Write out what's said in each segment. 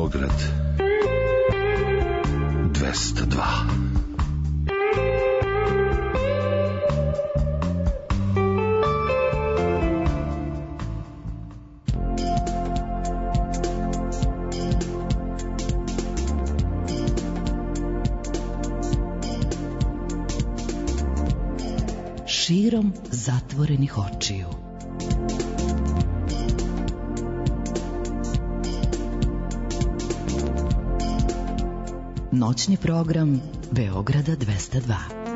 Beograd 202. Širom zatvorenih očiju. Noćni program Beograda 202.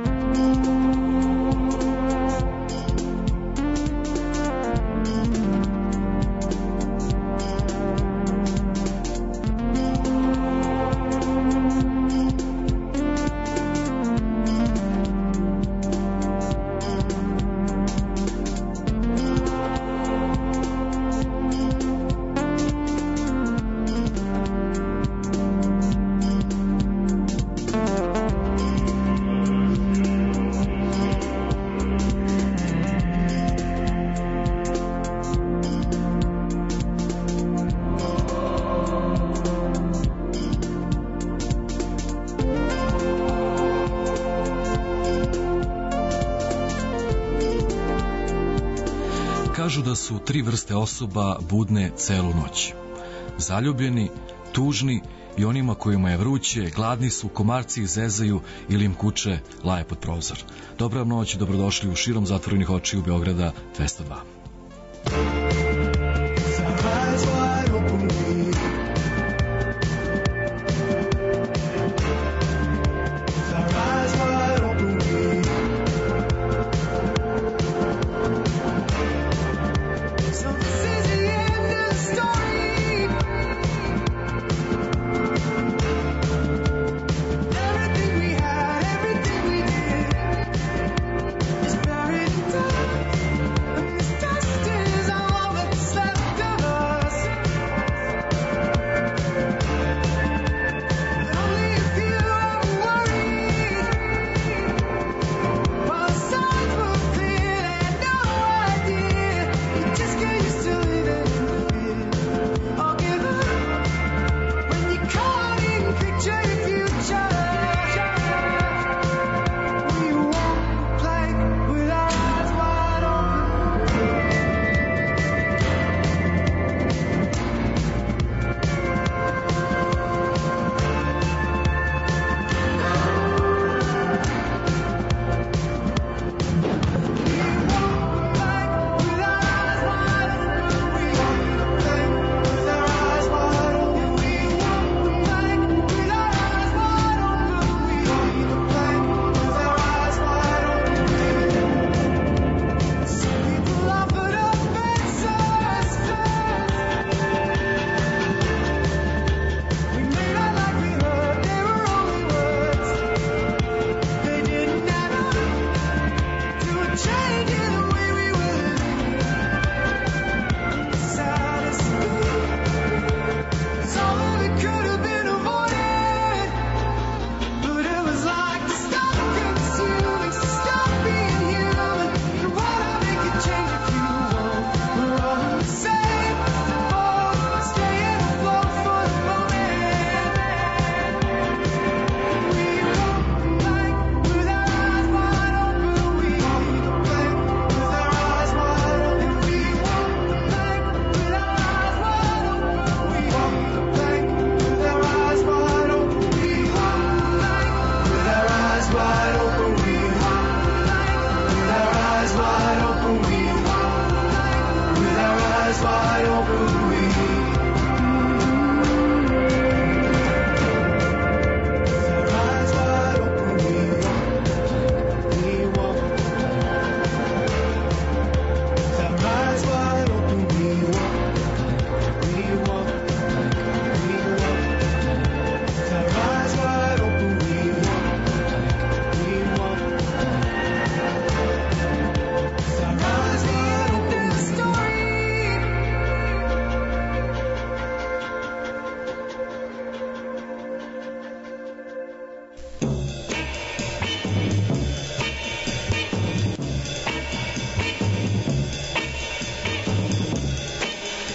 Kažu da su 3 vrste osoba budne celu noć. Zaljubljeni, tužni i onima kojima je vruće, gladni su, komarci ih zezaju ili im kuće laje pod prozor. Dobra vam noć i dobrodošli u Širom zatvorenih očiju Beograda 202.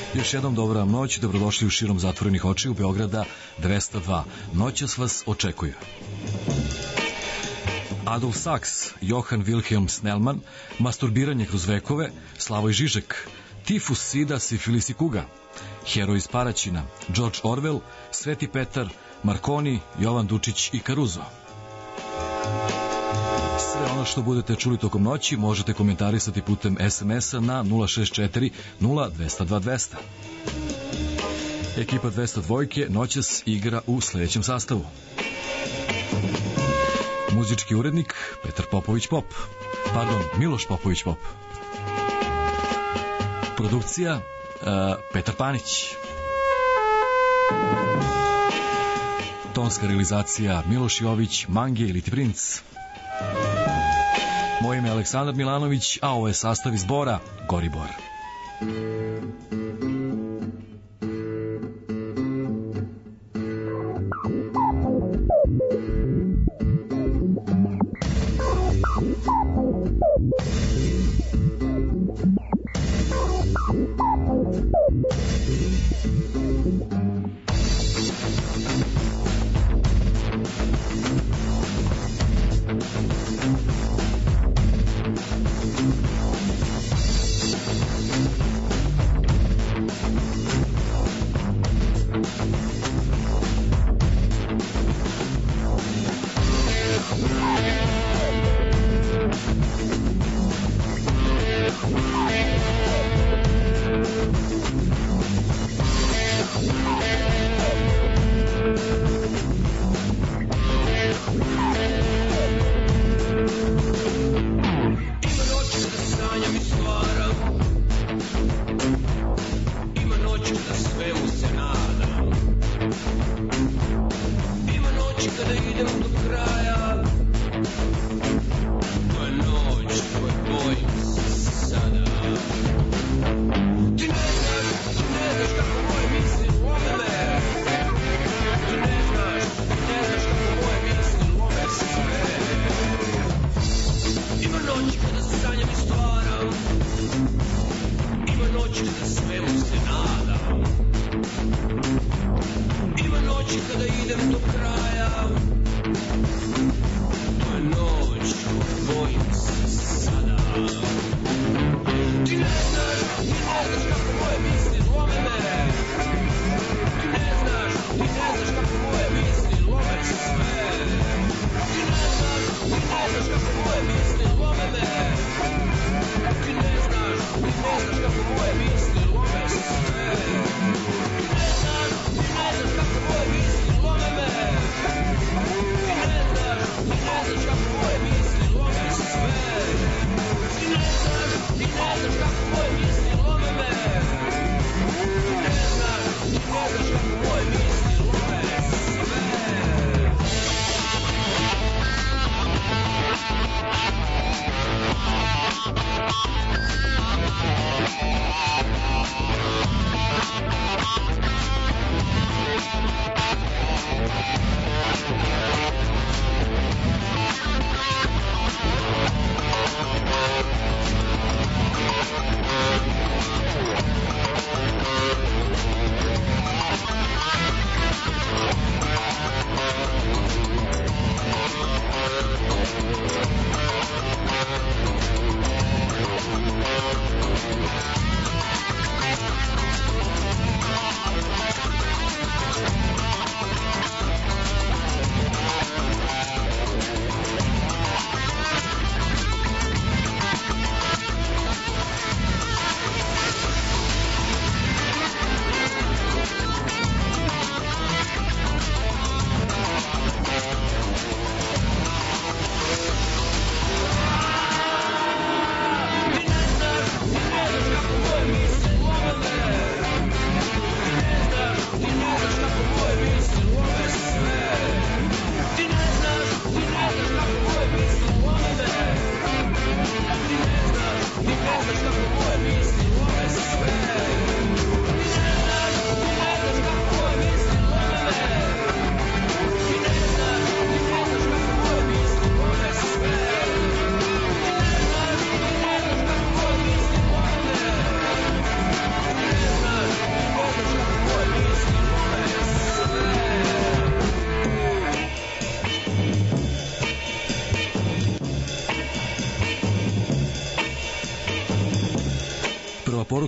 Još jednom dobra vam noć, dobrodošli u Širom zatvorenih očiju Beograda 202. Noćas vas očekuje Adolf Sachs, Johann Wilhelm Snellman, Masturbiranje kroz vekove, Slavoj Žižek, Tifus, sida, sifilis i kuga, Heroj iz Paraćina, George Orwell, Sveti Petar, Marconi, Jovan Dučić i Caruso. Sve ono što budete čuli tokom noći možete komentarisati putem SMS-a na 064 0202 200. Ekipa 202 noćas igra u sledećem sastavu. Muzički urednik Petar Popović Pop. Miloš Popović Pop. Produkcija Petar Panić. Tonska realizacija Miloš Jović, Mange ili ti princ. Moje ime je Aleksandar Milanović, a ovo je sastav izbora Goribor.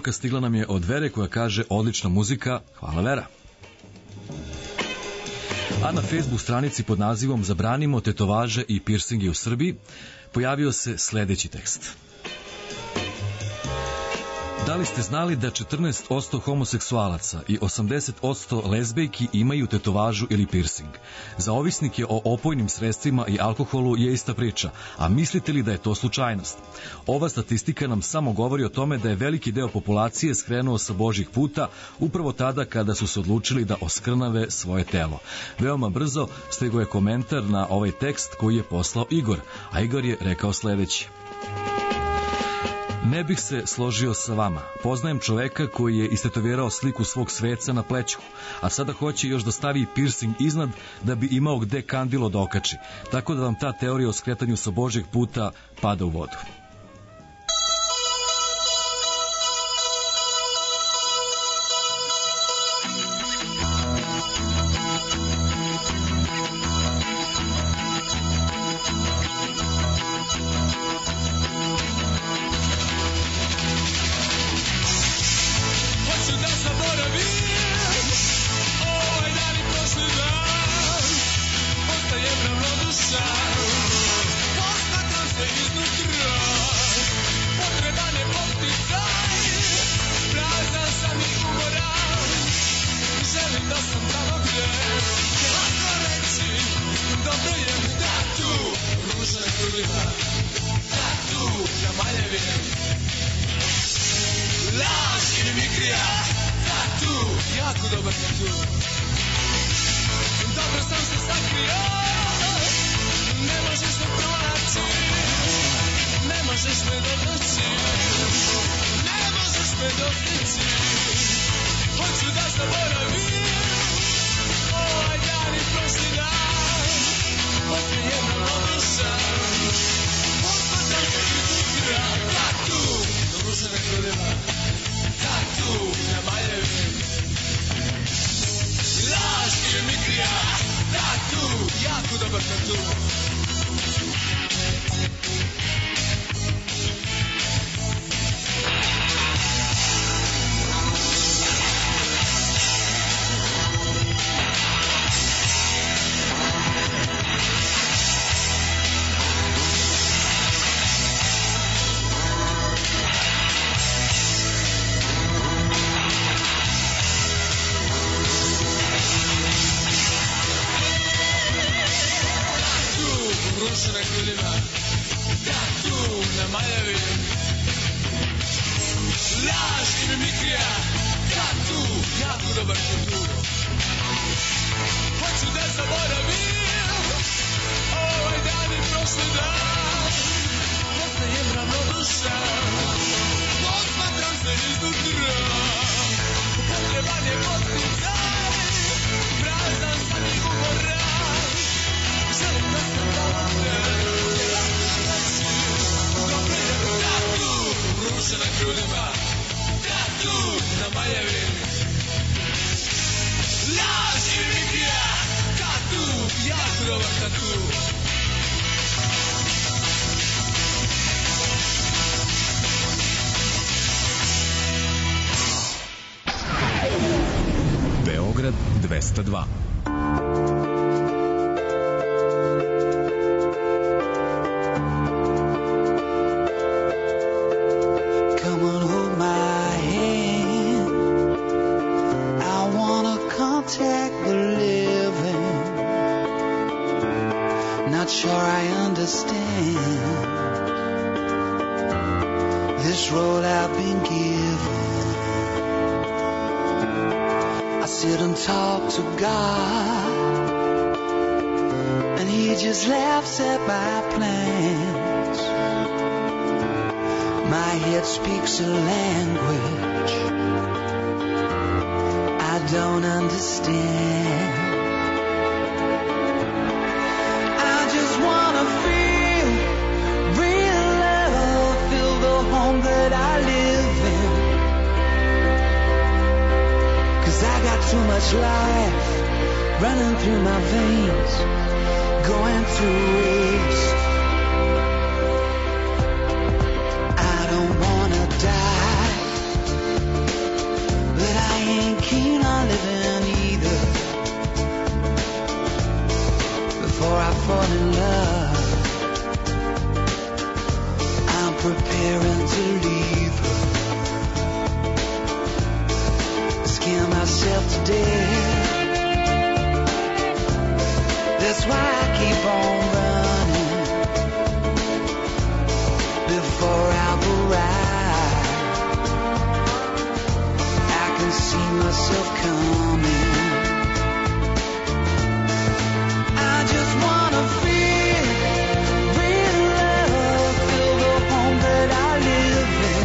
poruka stigla nam je od Vere koja kaže odlična muzika, hvala Vera. A na Facebook stranici pod nazivom Zabranimo tetovaže i piercinge u Srbiji pojavio se sledeći tekst. Da li ste znali da 14% homoseksualaca i 80% lezbejki imaju tetovažu ili piercing? Za ovisnike o opojnim sredstvima i alkoholu je ista priča, a mislite li da je to slučajnost? Ova statistika nam samo govori o tome da je veliki deo populacije skrenuo sa Božjih puta upravo tada kada su se odlučili da oskrnave svoje telo. Veoma brzo stigao je komentar na ovaj tekst koji je poslao Igor, a Igor je rekao sledeći. Ne bih se složio sa vama. Poznajem čoveka koji je istetovirao sliku svog sveca na plećku, a sada hoće još da stavi piercing iznad da bi imao gde kandilo da okači. Tako da vam ta teorija o skretanju sa Božjeg puta pada u vodu. Beograd 202. Talk to God, and He just laughs at my plans. My head speaks a language I don't understand. I just wanna feel real love, feel the home that I live in. I got too much life running through my veins, going through waste. I don't wanna die ain't keen on living either. Before I fall in love, I'm preparing to leave her. Scare myself to death. That's why I keep on running before I've arrived. I can see myself coming. I just wanna feel real love, feel the home that I live in.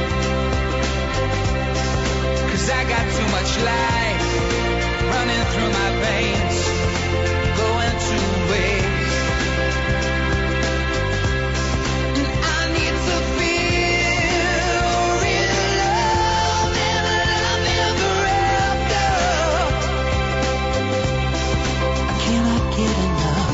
'Cause I got too much life running through my veins, going two ways. And I need to feel real love and love ever after. I cannot get enough.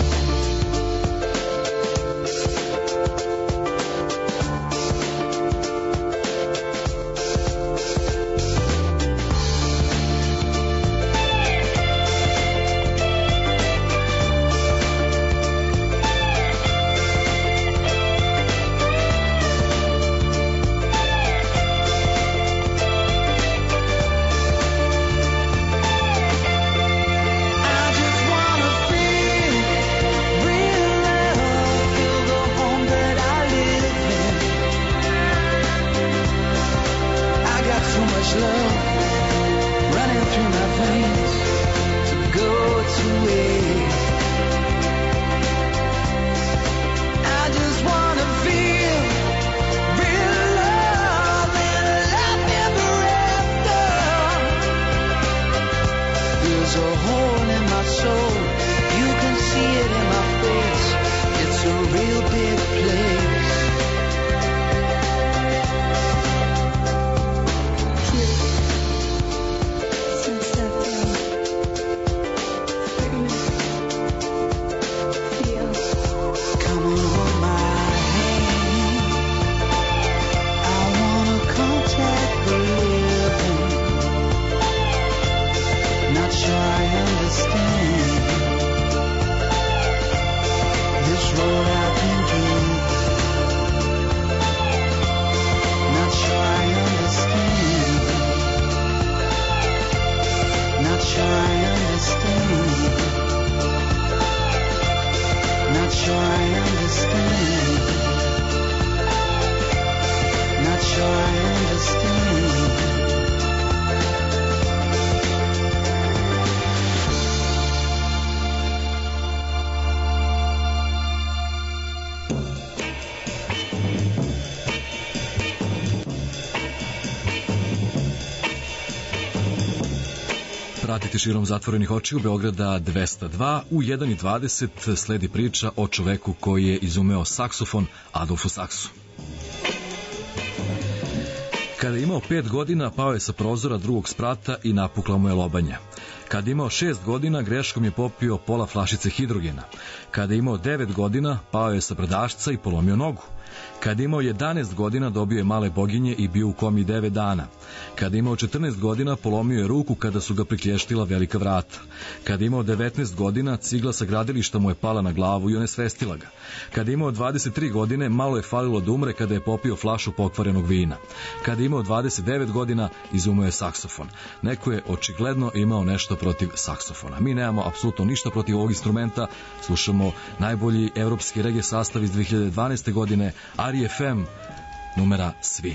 I just wanna feel real love, feel the home that I live in. I got so much love running through my veins to go to waste. I just wanna feel real love and love ever after. There's a hole in my soul, you can see it in my face. It's a real big place. Come and hold my hand. I wanna contact the living. Not sure I understand this road I've been given. Not sure I understand. Not sure I understand. Not sure I understand. Not sure I understand. Pratite širom zatvorenih očiju Beograda 202. U 1:20 sledi priča o čoveku koji je izumeo saksofon, Adolfu Saksu. Kada je imao 5 godina, pao je sa prozora drugog sprata i napukla mu je lobanja. Kada je imao 6 godina, greškom je popio pola flašice hidrogena. Kada je imao 9 godina, pao je sa brdašca i polomio nogu. Kada je imao 11 godina, dobio je male boginje i bio u komi 9 dana. Kada je imao 14 godina, polomio je ruku kada su ga priklještila velika vrata. Kada je imao 19 godina, cigla sa gradilišta mu je pala na glavu i onesvestila ga. Kada je imao 23 godine, malo je falilo da umre kada je popio flašu pokvarenog vina. Kada je imao 29 godina, izumeo je saksofon. Neko je očigledno imao nešto protiv saksofona. Mi nemamo apsolutno ništa protiv ovog instrumenta. Slušamo najbolji evropski reggae sastav iz 2012. godine, RFM, numera Svi.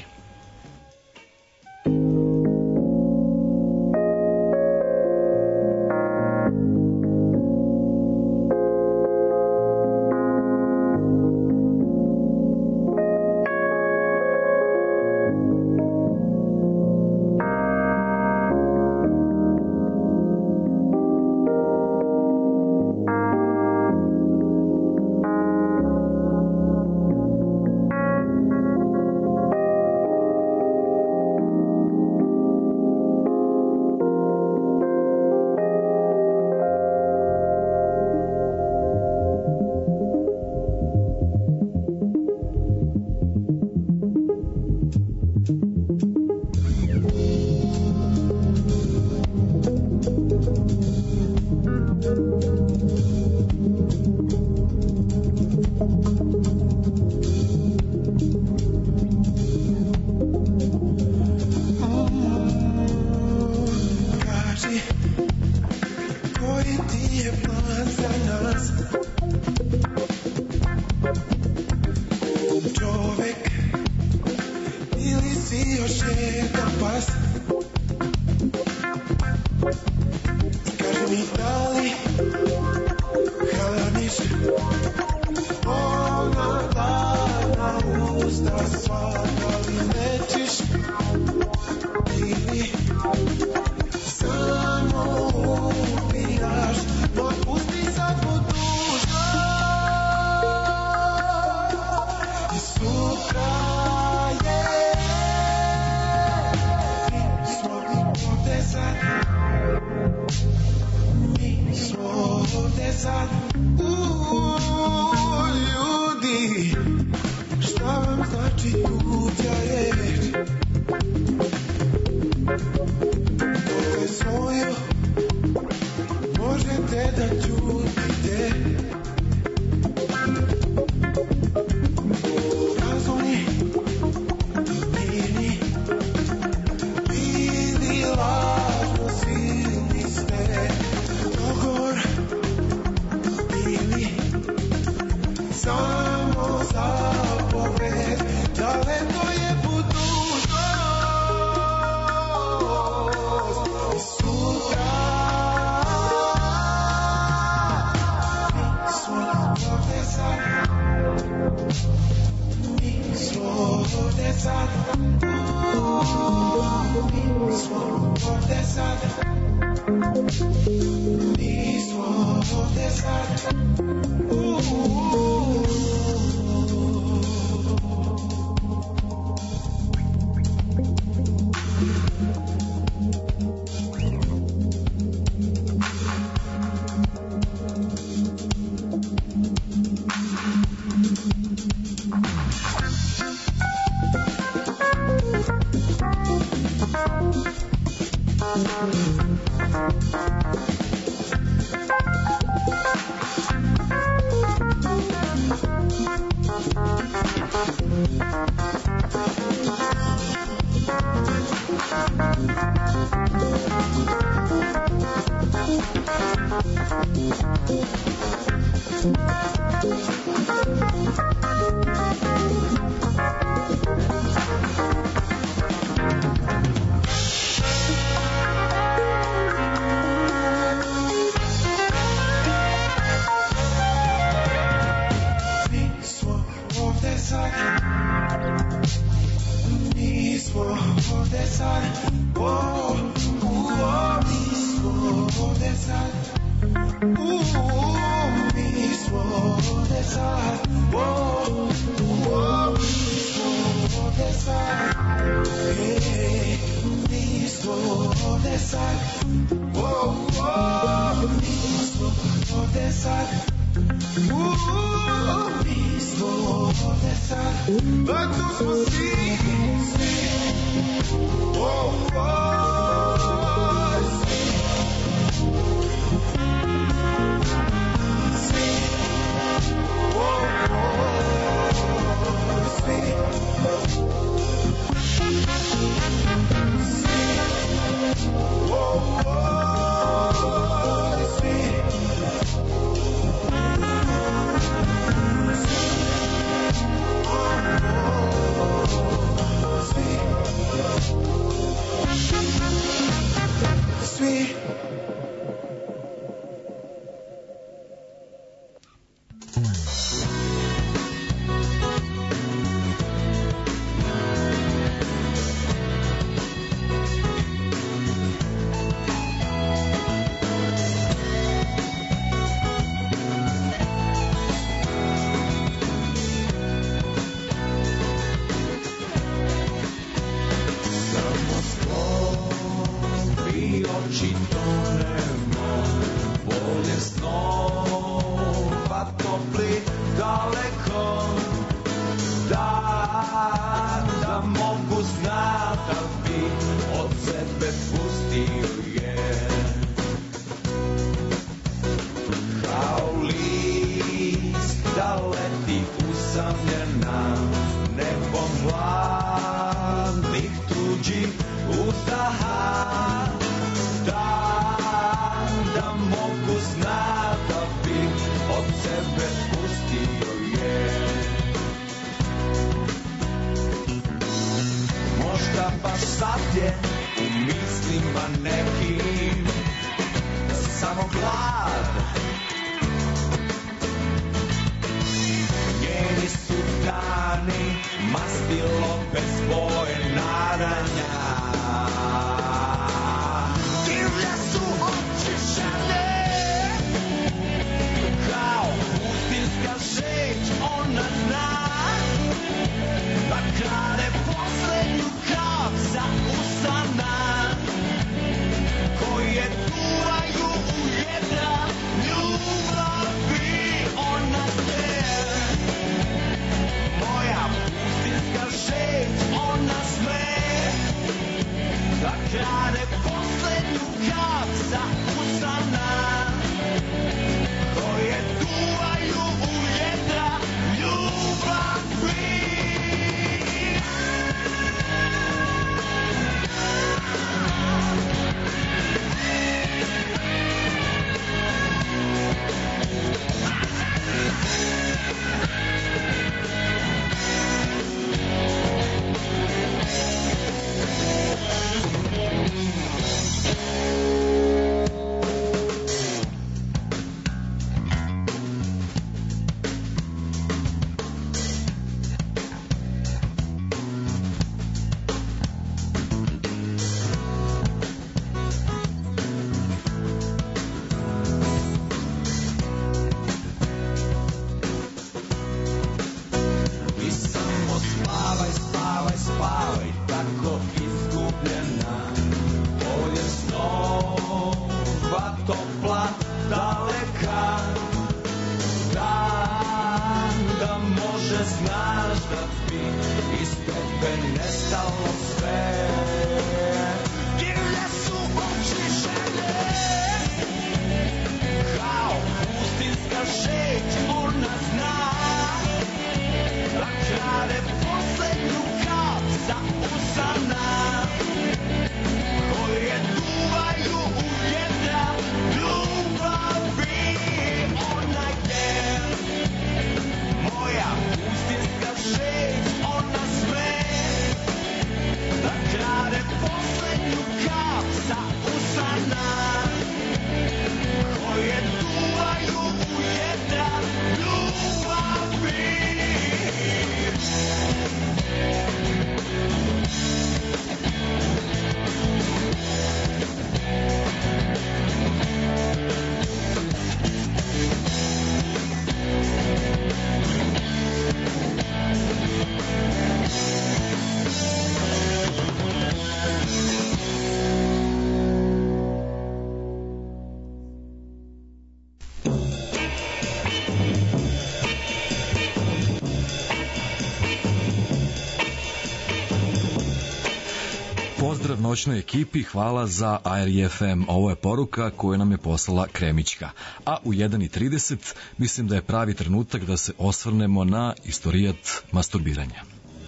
Pozdrav noćnoj ekipi, hvala za Air FM. Ovo je poruka koju nam je poslala Kremićka. A u 1:30 mislim da je pravi trenutak da se osvrnemo na istorijat masturbiranja.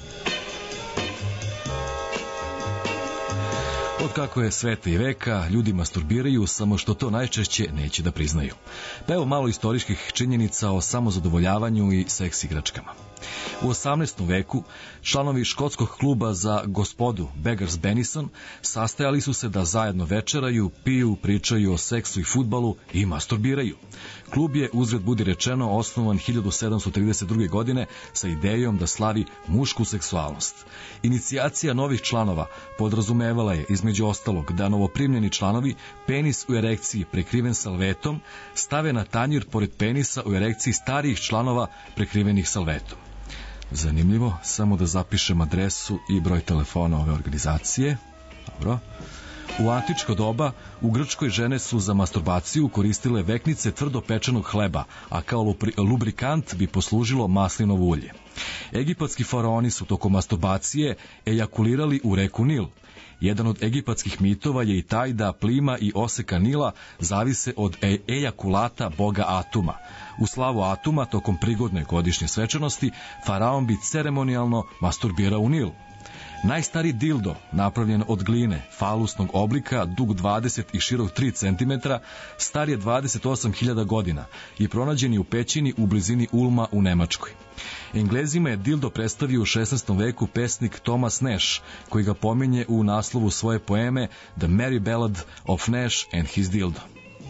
Od kako je sveta i veka, ljudi masturbiraju, samo što to najčešće neće da priznaju. Pa evo malo istorijskih činjenica o samozadovoljavanju i seks igračkama. U 18. veku članovi škotskog kluba za gospodu Beggars Benison sastajali su se da zajedno večeraju, piju, pričaju o seksu i fudbalu i masturbiraju. Klub je, uzgred budi rečeno, osnovan 1732. godine sa idejom da slavi mušku seksualnost. Inicijacija novih članova podrazumevala je, između ostalog, da novoprimljeni članovi penis u erekciji prekriven salvetom stave na tanjir pored penisa u erekciji starijih članova prekrivenih salvetom. Zanimljivo, samo da zapišem adresu i broj telefona ove organizacije. Dobro. U antičko doba u Grčkoj žene su za masturbaciju koristile veknice tvrdo pečenog hleba, a kao lubrikant bi poslužilo maslinovo ulje. Egipatski faraoni su tokom masturbacije ejakulirali u reku Nil. Jedan od egipatskih mitova je i taj da plima i oseka Nila zavise od ejakulata boga Atuma. U slavu Atuma, tokom prigodne godišnje svečanosti, faraon bi ceremonijalno masturbirao u Nil. Najstariji dildo, napravljen od gline, falusnog oblika, dug 20 i širok 3 cm, star je 28.000 godina i pronađen je u pećini u blizini Ulma u Nemačkoj. Englezima je dildo predstavio u 16. veku pesnik Thomas Nash, koji ga pominje u naslovu svoje poeme The Merry Ballad of Nash and His Dildo.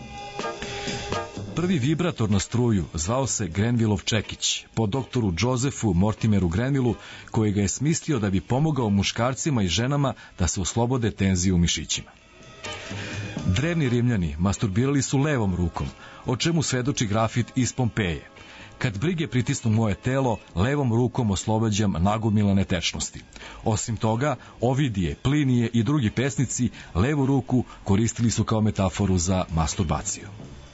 Prvi vibrator na struju zvao se Grenvillov čekić, po doktoru Josephu Mortimeru Grenvillu, koji ga je smislio da bi pomogao muškarcima i ženama da se oslobode tenzije u mišićima. Drevni Rimljani masturbirali su levom rukom, o čemu svedoči grafit iz Pompeje. Kad brige pritisnu moje telo, levom rukom oslobađam nagomilane tečnosti. Osim toga, Ovidije, Plinije i drugi pesnici levu ruku koristili su kao metaforu za masturbaciju.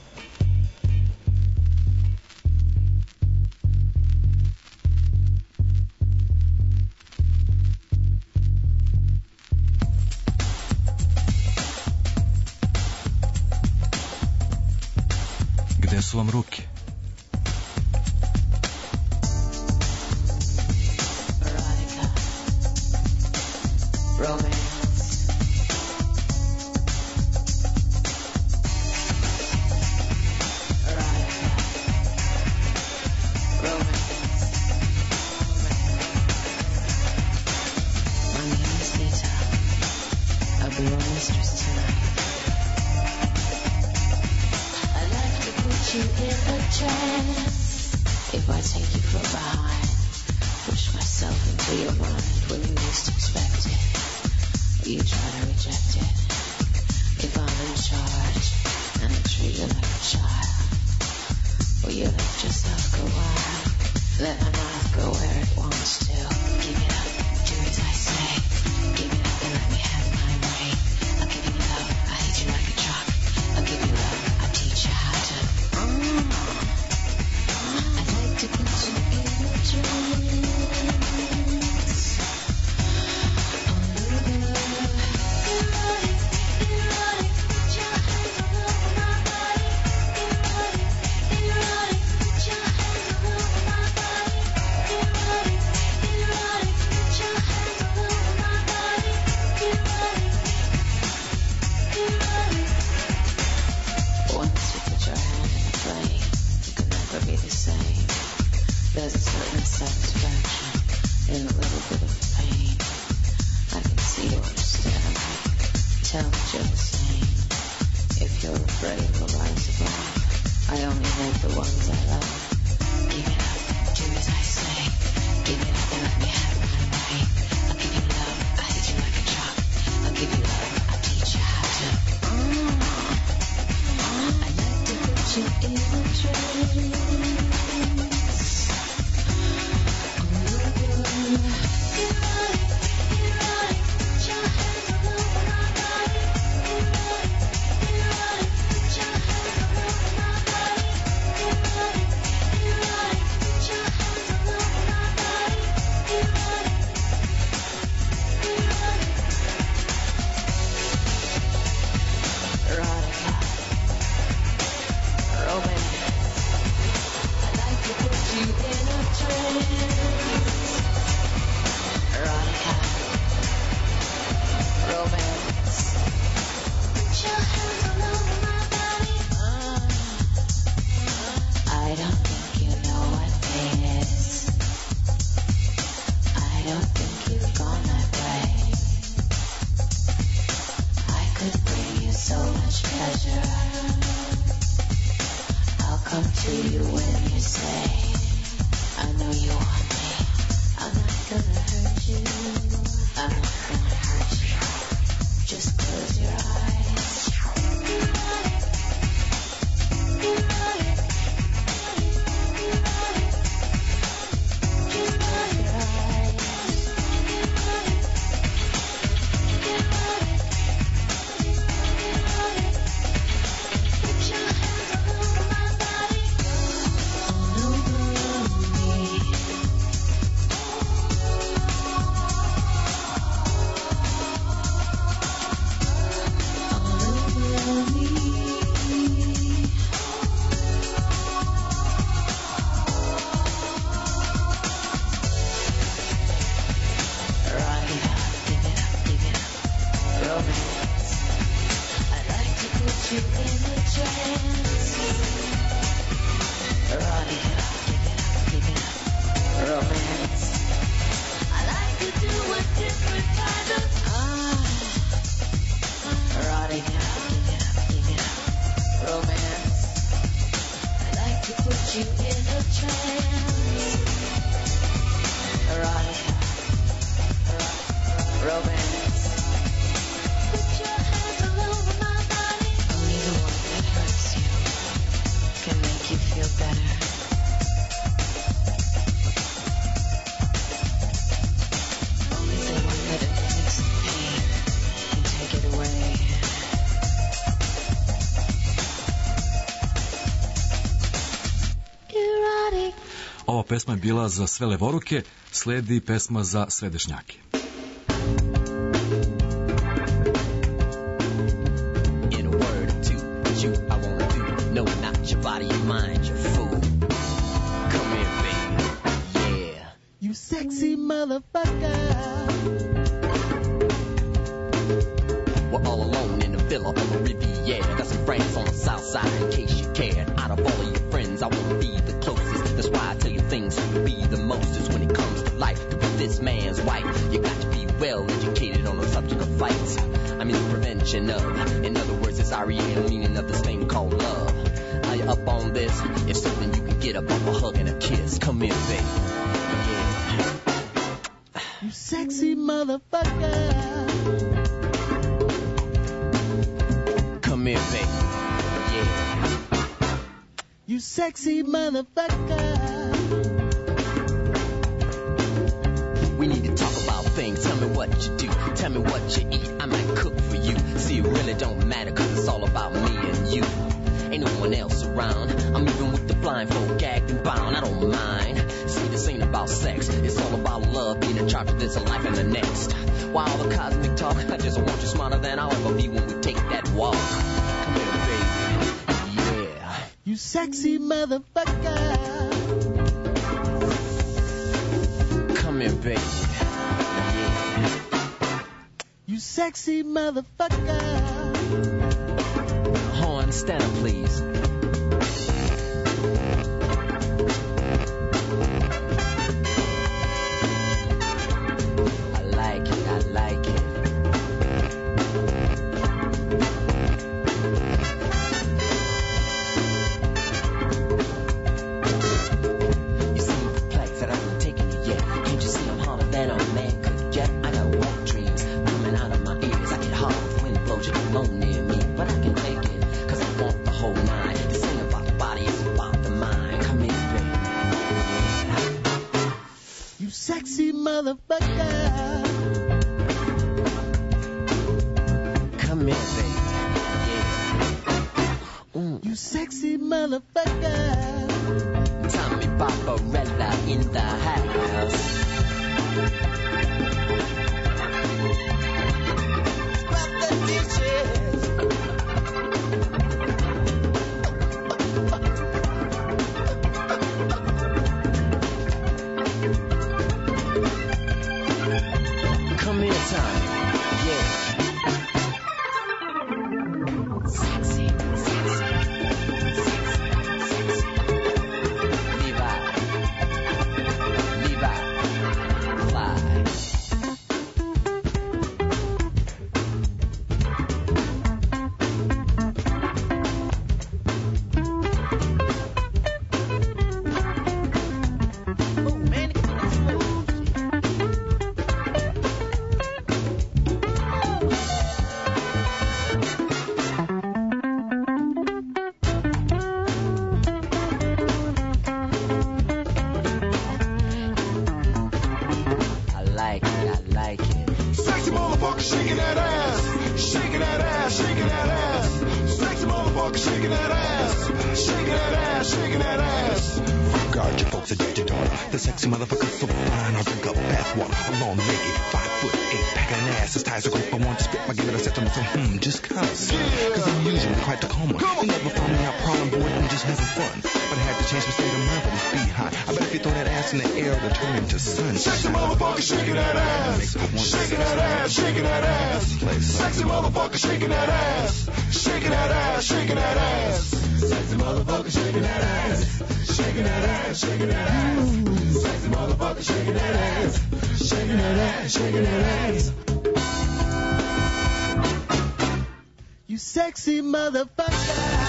Gde su vam ruke? so much pleasure. I'll come to you when you say, I know you want me. I'm not gonna hurt you. I'm not gonna hurt you. Just close your eyes. Ova pesma je bila za sve levoruke, sledi pesma za sve dešnjake. In a word or two, what you I wanna do. No, not your body, your mind, your fool. Come here, baby. Yeah. You sexy motherfucker. We're all alone in a villa on the Riviera. Got some friends on the south side in case you cared. Out of all of your friends, I wanna be the closest. That's why I tell you things to be the most is when it comes to life. To be this man's wife, you got to be well educated on the subject of fights. I mean the prevention of. In other words, it's REM, meaning of this thing called love. Are you up on this? If so, then you can get up off a hug and a kiss. Come here, baby. Yeah. You sexy motherfucker. Come here, baby. Yeah. You sexy motherfucker. We need to talk about things. Tell me what you do. Tell me what you eat. I might cook for you. See, it really don't matter cause it's all about me and you. Ain't no one else around. I'm even with the blindfold, gagged and bound. I don't mind. See, this ain't about sex. It's all about love, being in charge of this life and the next. While all the cosmic talk, I just want you smarter than I'll ever be when we take that walk. Come here, baby. Yeah. You sexy motherfucker. Come here, baby. Yeah. You sexy motherfucker. Horn, stand up, please. I like it, I like it. You seem perplexed that I've been taking you yet. Can't you see I'm harder than a man could get? I got wet dreams coming out of my ears. I get hard if the wind blows you alone near me. But I can take it, cause I want the whole nine. This ain't about the body, it's about the mind. Come here, baby. Yeah. You sexy motherfucker. Come here, baby. Yeah. You sexy motherfucker. Tommy Barbarella in the house. Scrap the dishes. Come here, Tommy. Yeah. Sexy, sexy, sexy. Levi, fly. shaking that ass, shaking that ass, shaking that ass. Guard your folks, adore your daughter. The sexy motherfucker so fine, I'll drink up bathwater. A long-legged, 5'8", pack an ass as tight as a grip. I want to spit my give it a septum, so just cause. Cause I'm usually quite the calmer. You never found me out problem, boy, I'm just having fun. But I had to change my state of mind for this beat high. I bet if you throw that ass in the air, it'll turn into sun. Sexy motherfucker shaking that ass, shaking that ass, shaking that ass. Sexy motherfucker shaking that ass, shaking that ass, shaking that ass. Sexy motherfucker shaking that ass, shaking that ass, shaking that ass. Sexy motherfucker shaking that ass, shaking that ass, shaking that ass. You sexy motherfucker.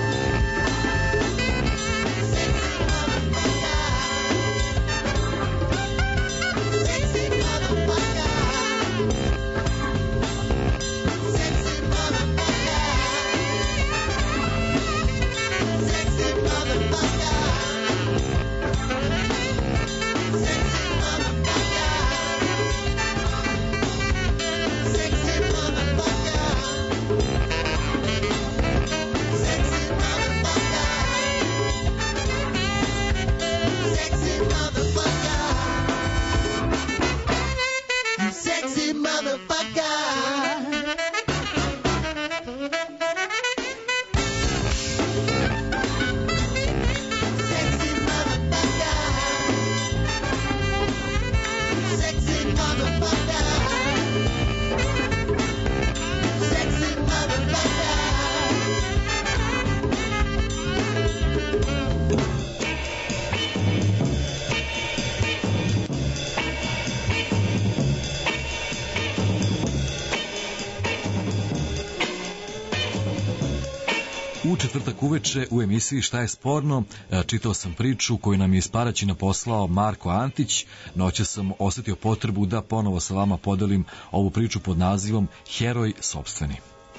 U četvrtak uveče u emisiji Šta je sporno čitao sam priču koju nam je iz Paraćina poslao Marko Antić. Noćas sam osetio potrebu da ponovo sa vama podelim ovu priču pod nazivom Heroj sopstveni.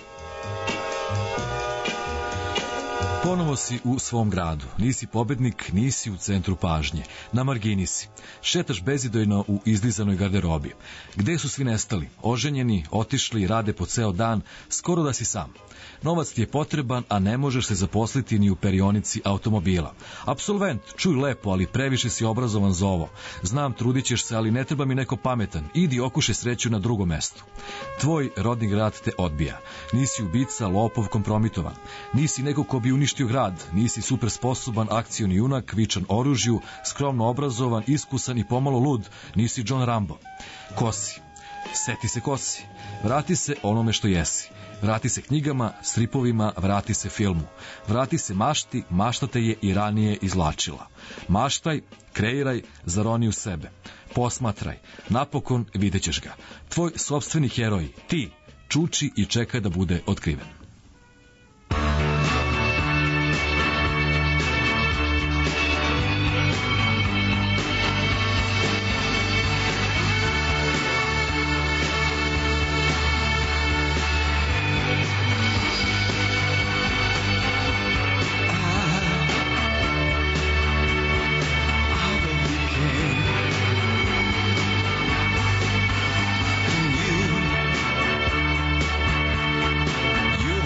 Ponovo si u svom gradu. Nisi pobednik, nisi u centru pažnje. Na margini si. Šetaš bezidojno u izlizanoj garderobi. Gde su svi nestali? Oženjeni, otišli, rade po ceo dan, skoro da si sam. Novac ti je potreban, a ne možeš se zaposliti ni u perionici automobila. Apsolvent, čuj lepo, ali previše si obrazovan za ovo. Znam, trudit ćeš se, ali ne treba mi neko pametan. Idi okušaj sreću na drugom mestu. Tvoj rodni grad te odbija. Nisi ubica, lopov, kompromitovan. Nisi neko ko bi uništio grad. Nisi super sposoban, akcioni junak, vičan oružju, skromno obrazovan, iskusan i pomalo lud. Nisi John Rambo. Ko si? Seti se ko si. Vrati se onome što jesi. Vrati se knjigama, stripovima, vrati se filmu. Vrati se mašti, mašta te je i ranije izvlačila. Maštaj, kreiraj, zaroni u sebe. Posmatraj, napokon vidjet ćeš ga. Tvoj sopstveni heroj, ti, čuči i čeka da bude otkriven. You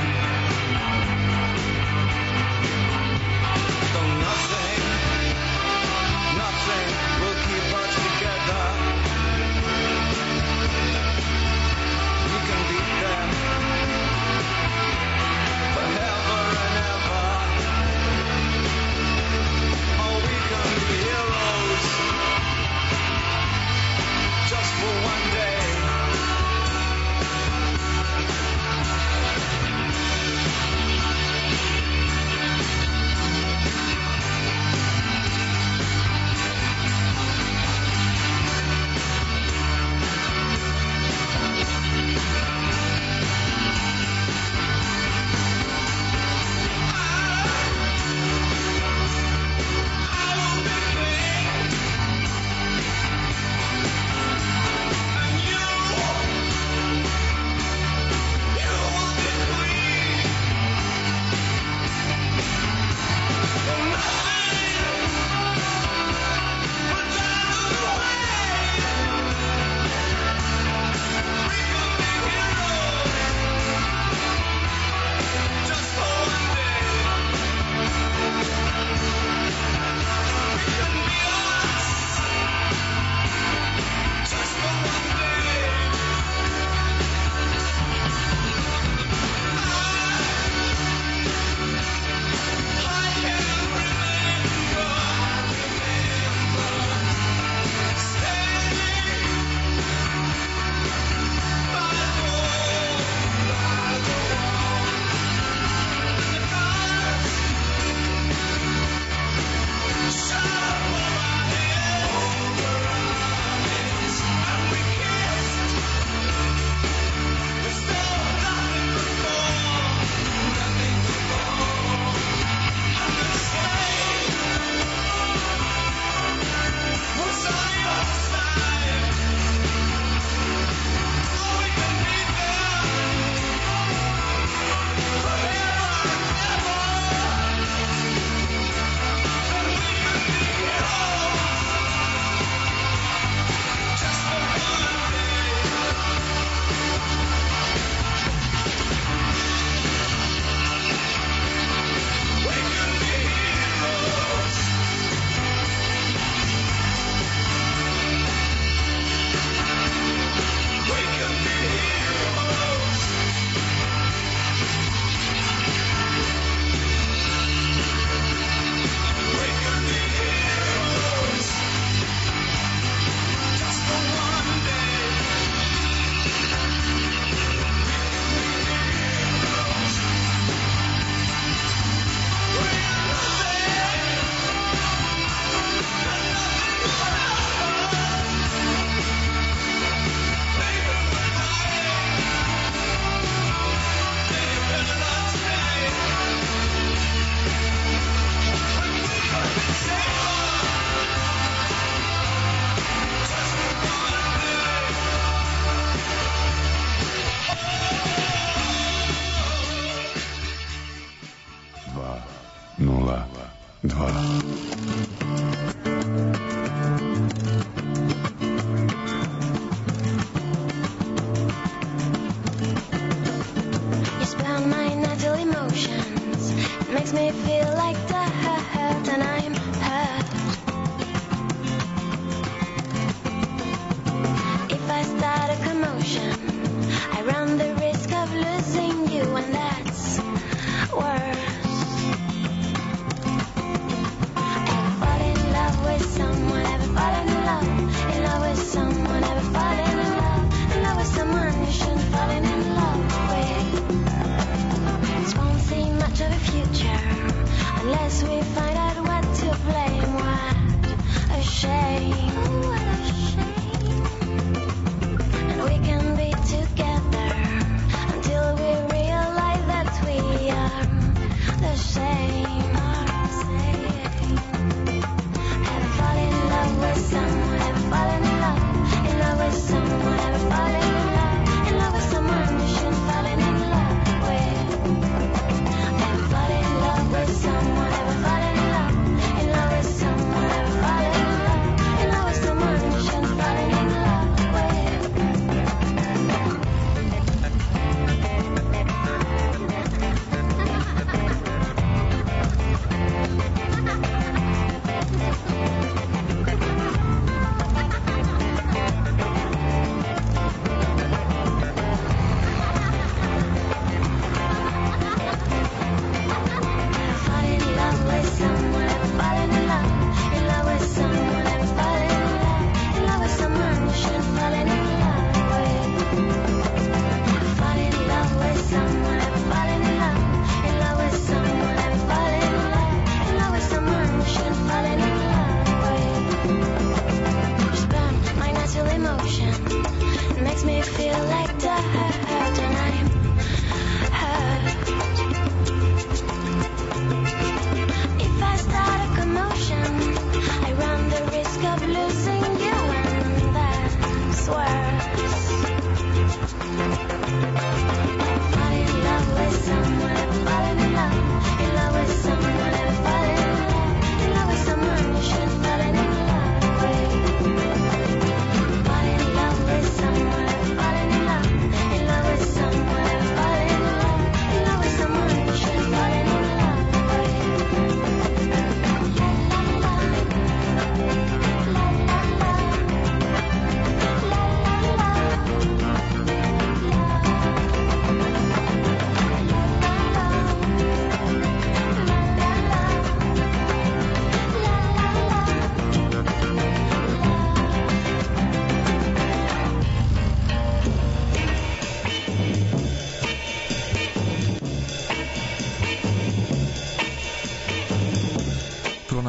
Unless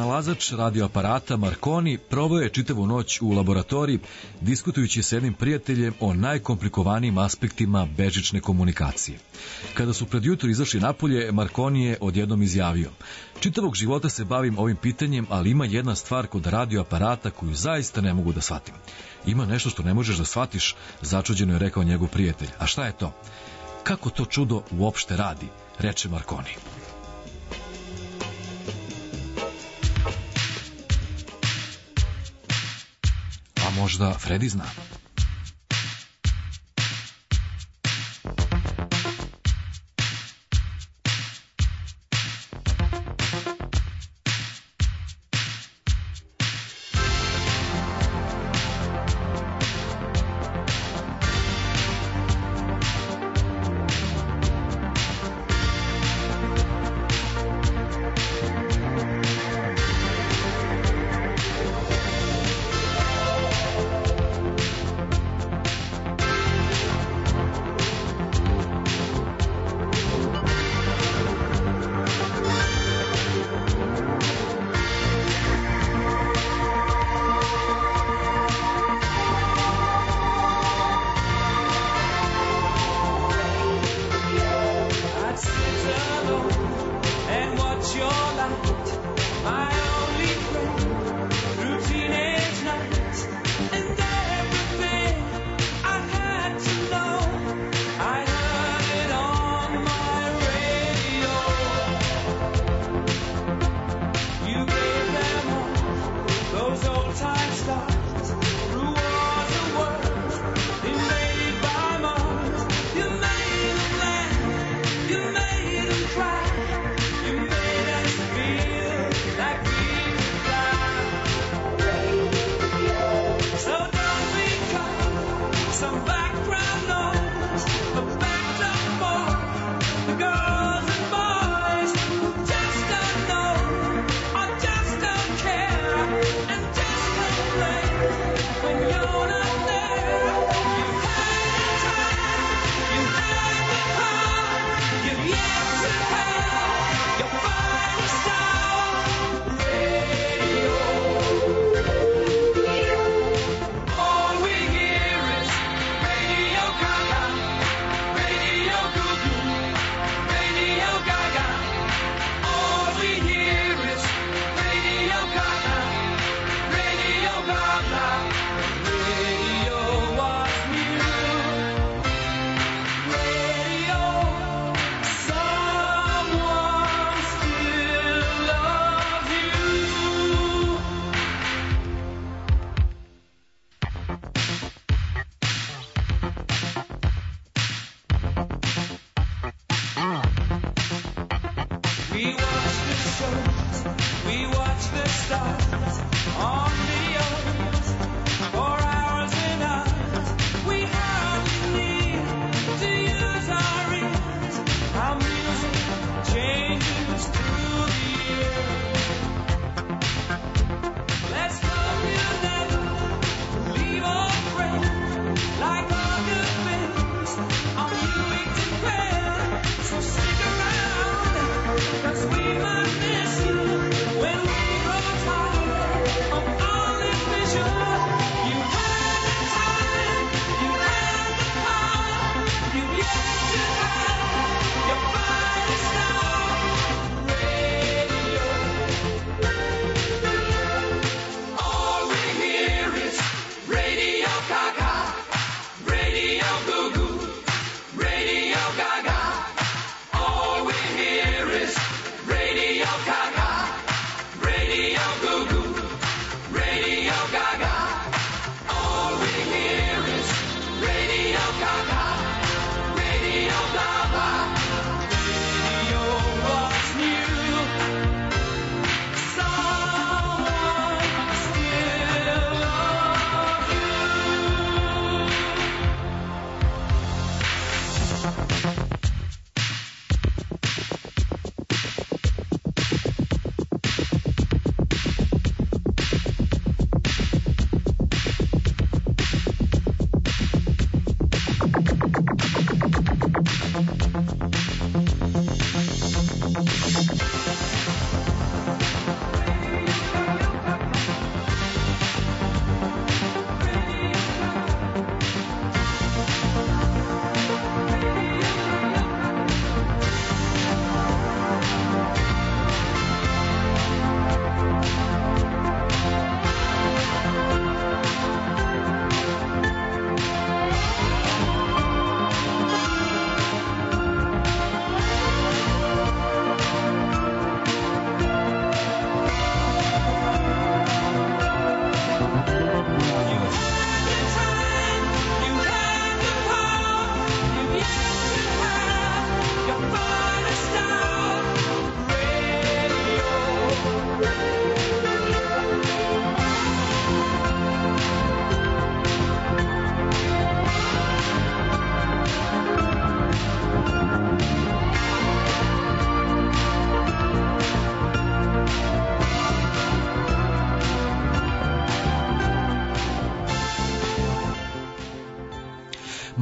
Pronalazač radioaparata Marconi proveo je čitavu noć u laboratoriji diskutujući s jednim prijateljem o najkomplikovanijim aspektima bežične komunikacije. Kada su pred jutro izašli napolje, Marconi je odjednom izjavio: čitavog života se bavim ovim pitanjem, ali ima jedna stvar kod radioaparata koju zaista ne mogu da shvatim. Ima nešto što ne možeš da shvatiš, začuđeno je rekao njegov prijatelj. A šta je to? Kako to čudo uopšte radi, reče Marconi. A možda Fredi zna. We might miss you when we grow tired of all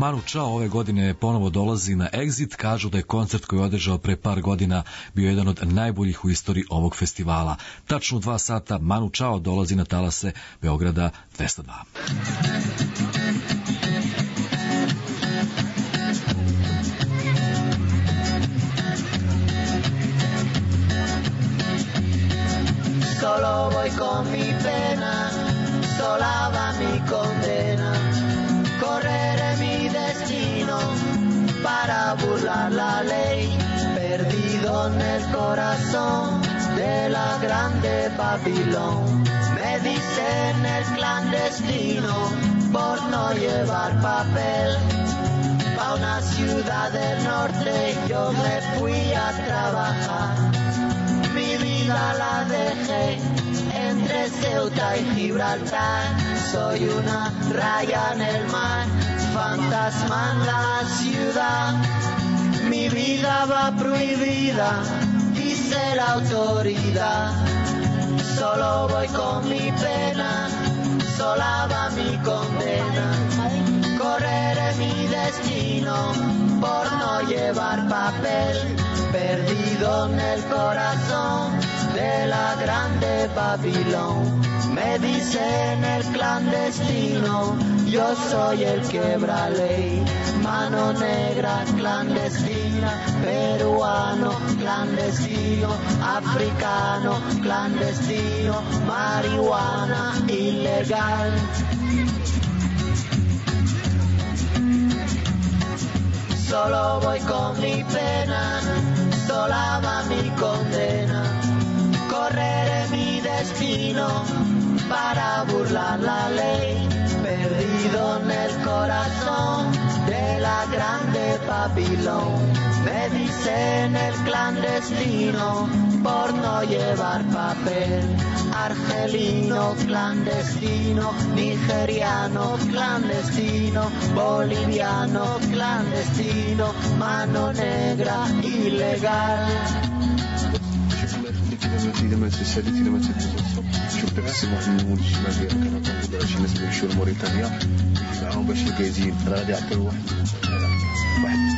Manu Chao ove godine ponovo dolazi na Exit, kažu da je koncert koji je održao pre par godina bio jedan od najboljih u istoriji ovog festivala. Tačno u 2 sata Manu Chao dolazi na talase Beograda 202. Solo voy con mi pena, sola va mi condena. Correré mi destino para burlar la ley. Perdido en el corazón de la grande Babilón. Me dicen el clandestino por no llevar papel. Pa' una ciudad del norte yo me fui a trabajar. Mi vida la dejé entre Ceuta y Gibraltar. Soy una raya en el mar, fantasma en la ciudad. Mi vida va prohibida, dice la autoridad. Solo voy con mi pena, sola va mi condena. Correré mi destino por no llevar papel. Perdido en el corazón de la grande Babilón. Me dicen el clandestino, yo soy el quebra ley. Mano negra clandestina, peruano clandestino, africano clandestino, marihuana ilegal. Solo voy con mi pena, sola va mi condena. Correré mi destino para burlar la ley. Perdido en el corazón de la grande Babilón. Me dicen el clandestino por no llevar papel. Argelino clandestino, nigeriano clandestino, boliviano clandestino, mano negra ilegal. شوف بس محمود الشمالي كان كان شي ناس بيمشيو لموريتانيا معاهم باش الكازين غادي يعطيو واحد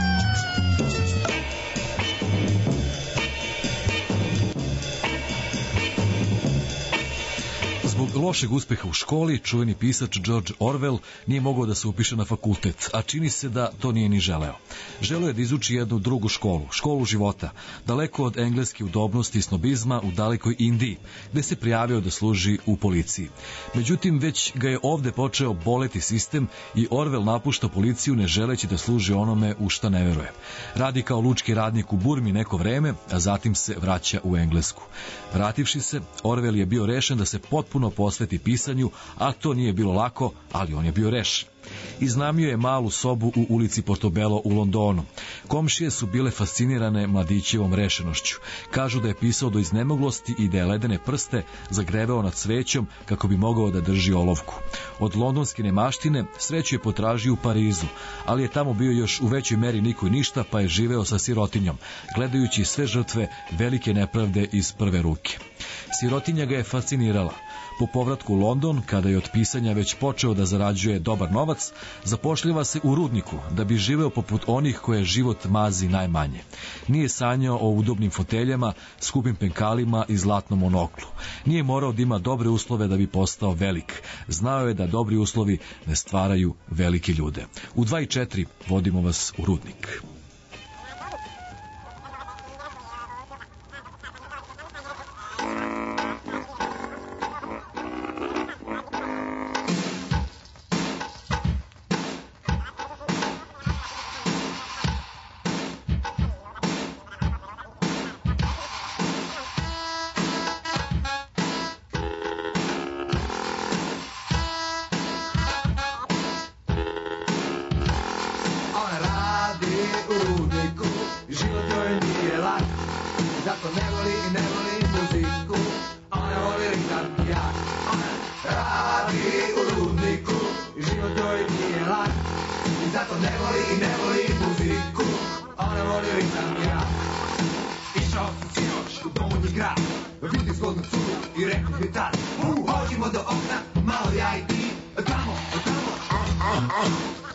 Zbog lošeg uspeha u školi, čuveni pisač George Orwell nije mogao da se upiše na fakultet, a čini se da to nije ni želeo. Želeo je da izuči jednu drugu školu, školu života, daleko od engleske udobnosti i snobizma u dalekoj Indiji, gde se prijavio da služi u policiji. Međutim, već ga je ovde počeo boleti sistem i Orwell napušta policiju ne želeći da služi onome u šta ne veruje. Radi kao lučki radnik u Burmi neko vreme, a zatim se vraća u Englesku. Vrativši se, Orwell je bio rešen da se potpuno posveti pisanju, a to nije bilo lako, ali on je bio rešen. Iznajmio je malu sobu u ulici Portobello u Londonu. Komšije su bile fascinirane mladićevom rešenošću. Kažu da je pisao do iznemoglosti i da je ledene prste zagrevao nad svećom kako bi mogao da drži olovku. Od londonske nemaštine sreću je potražio u Parizu, ali je tamo bio još u većoj meri niko i ništa, pa je živeo sa sirotinjom, gledajući sve žrtve velike nepravde iz prve ruke. Sirotinja ga je fascinirala. Po povratku u London, kada je od pisanja već počeo da zarađuje dobar novac, zapošljava se u rudniku da bi živeo poput onih koje život mazi najmanje. Nije sanjao o udobnim foteljama, skupim penkalima i zlatnom monoklu. Nije morao da ima dobre uslove da bi postao velik. Znao je da dobri uslovi ne stvaraju velike ljude. U 2:04 vodimo vas u rudnik.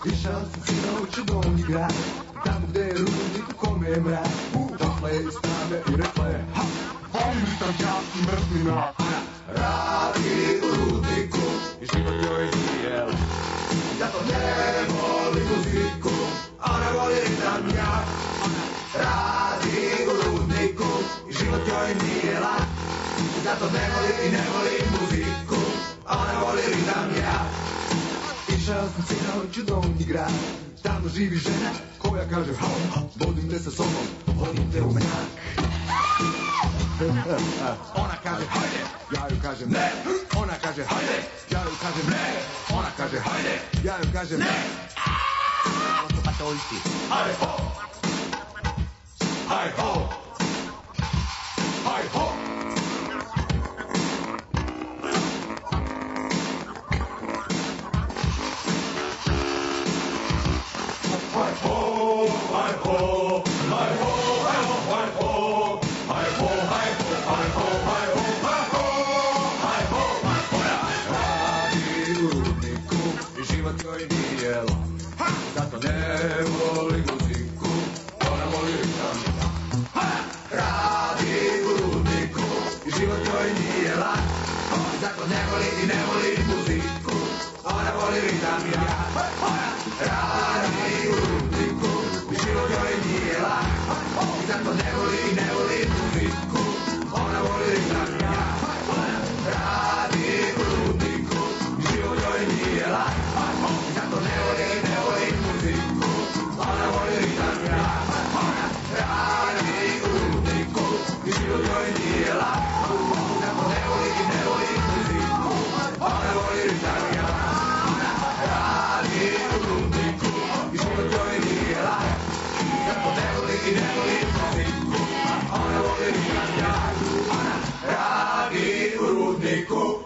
Išao sam sinoć u Donji grad, tamo gde je rudnik u kome je mrak. Došla je iz tame i rekla je, ha, volim sam ja mrtvina. Ona radi u rudniku i život joj nije lak. Zato ne voli muziku, ona voli ritam ja. Ona radi u rudniku i život joj nije lak. Zato ne voli i ne voli muziku, ona voli ritam ja. Išao sam sinoć u Donji grad, tamo živi žena koja kaže ha, vodim te sa sobom, vodim te u mrak. Ona kaže hajde, ja joj kažem ne. Ona kaže hajde, ja joj kažem ne. Ona kaže hajde, ja joj kažem ne. Hajde ho, hajde ho, hajde ho. Zato ne voli muziku, ona voli ritam. Radi u rudniku i život joj nije lak. Zato ne voli i ne voli muziku, ona voli ritam ja. Radi u rudniku i život joj nije lak. Zato ne voli i ne voli muziku, ona voli ritam ja. Radi u rudniku i život joj nije lak. Zato ne voli i ne voli muziku, ona voli ritam ja. Radi u rudniku i život joj nije lak. Zato ne voli i ne voli muziku, ona voli ritam ja. Radi u rudniku i život joj nije lak. Zato ne voli i ne voli muziku, ona voli ritam ja. Radi u rudniku.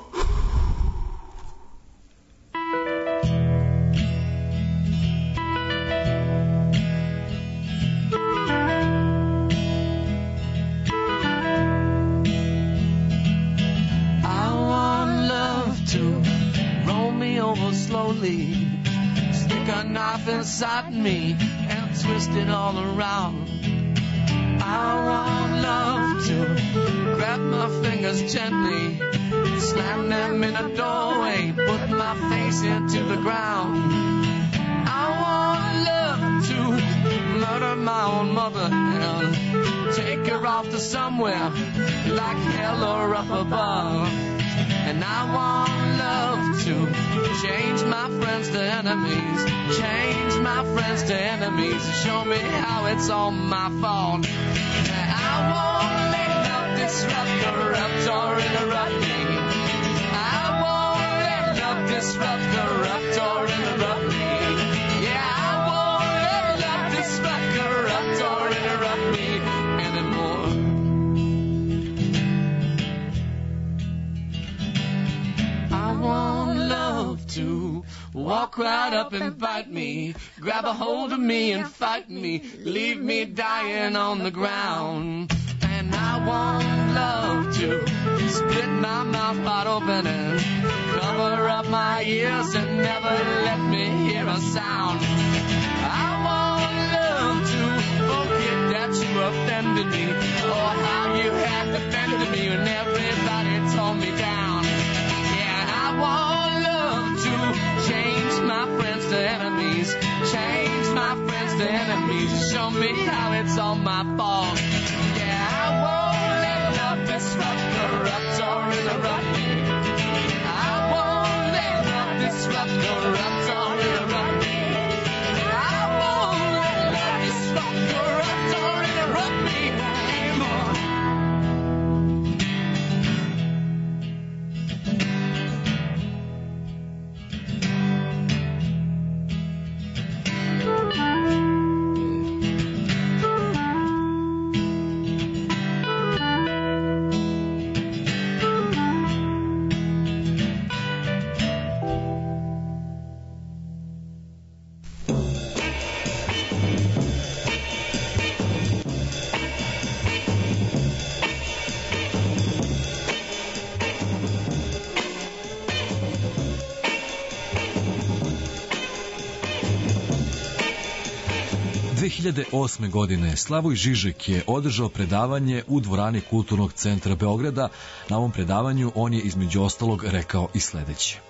Slowly stick a knife inside me and twist it all around. I want love to grab my fingers gently, slam them in a doorway, put my face into the ground. I want love to murder my own mother and take her off to somewhere like hell or up above. And I want love to change my friends to enemies, change my friends to enemies, show me how it's all my fault. And I won't let love disrupt, corrupt, or interrupt me. I won't let love disrupt, corrupt, or interrupt me. Yeah, I won't let love disrupt, corrupt, or interrupt me anymore. I want love to walk right up and bite me, grab a hold of me and fight me, leave me dying on the ground. And I want love to split my mouth wide open and cover up my ears and never let me hear a sound. I want love to forget that you offended me, or how you had defended me when everybody tore me down. I want love to change my friends to enemies, change my friends to enemies, show me how it's all my fault. Yeah, I won't let love disrupt, corrupt, or interrupt me. I won't let love disrupt, corrupt, or interrupt me. I won't let love disrupt, corrupt, or interrupt me anymore. 2008. godine Slavoj Žižek je održao predavanje u dvorani Kulturnog centra Beograda. Na ovom predavanju on je između ostalog rekao i sledeće.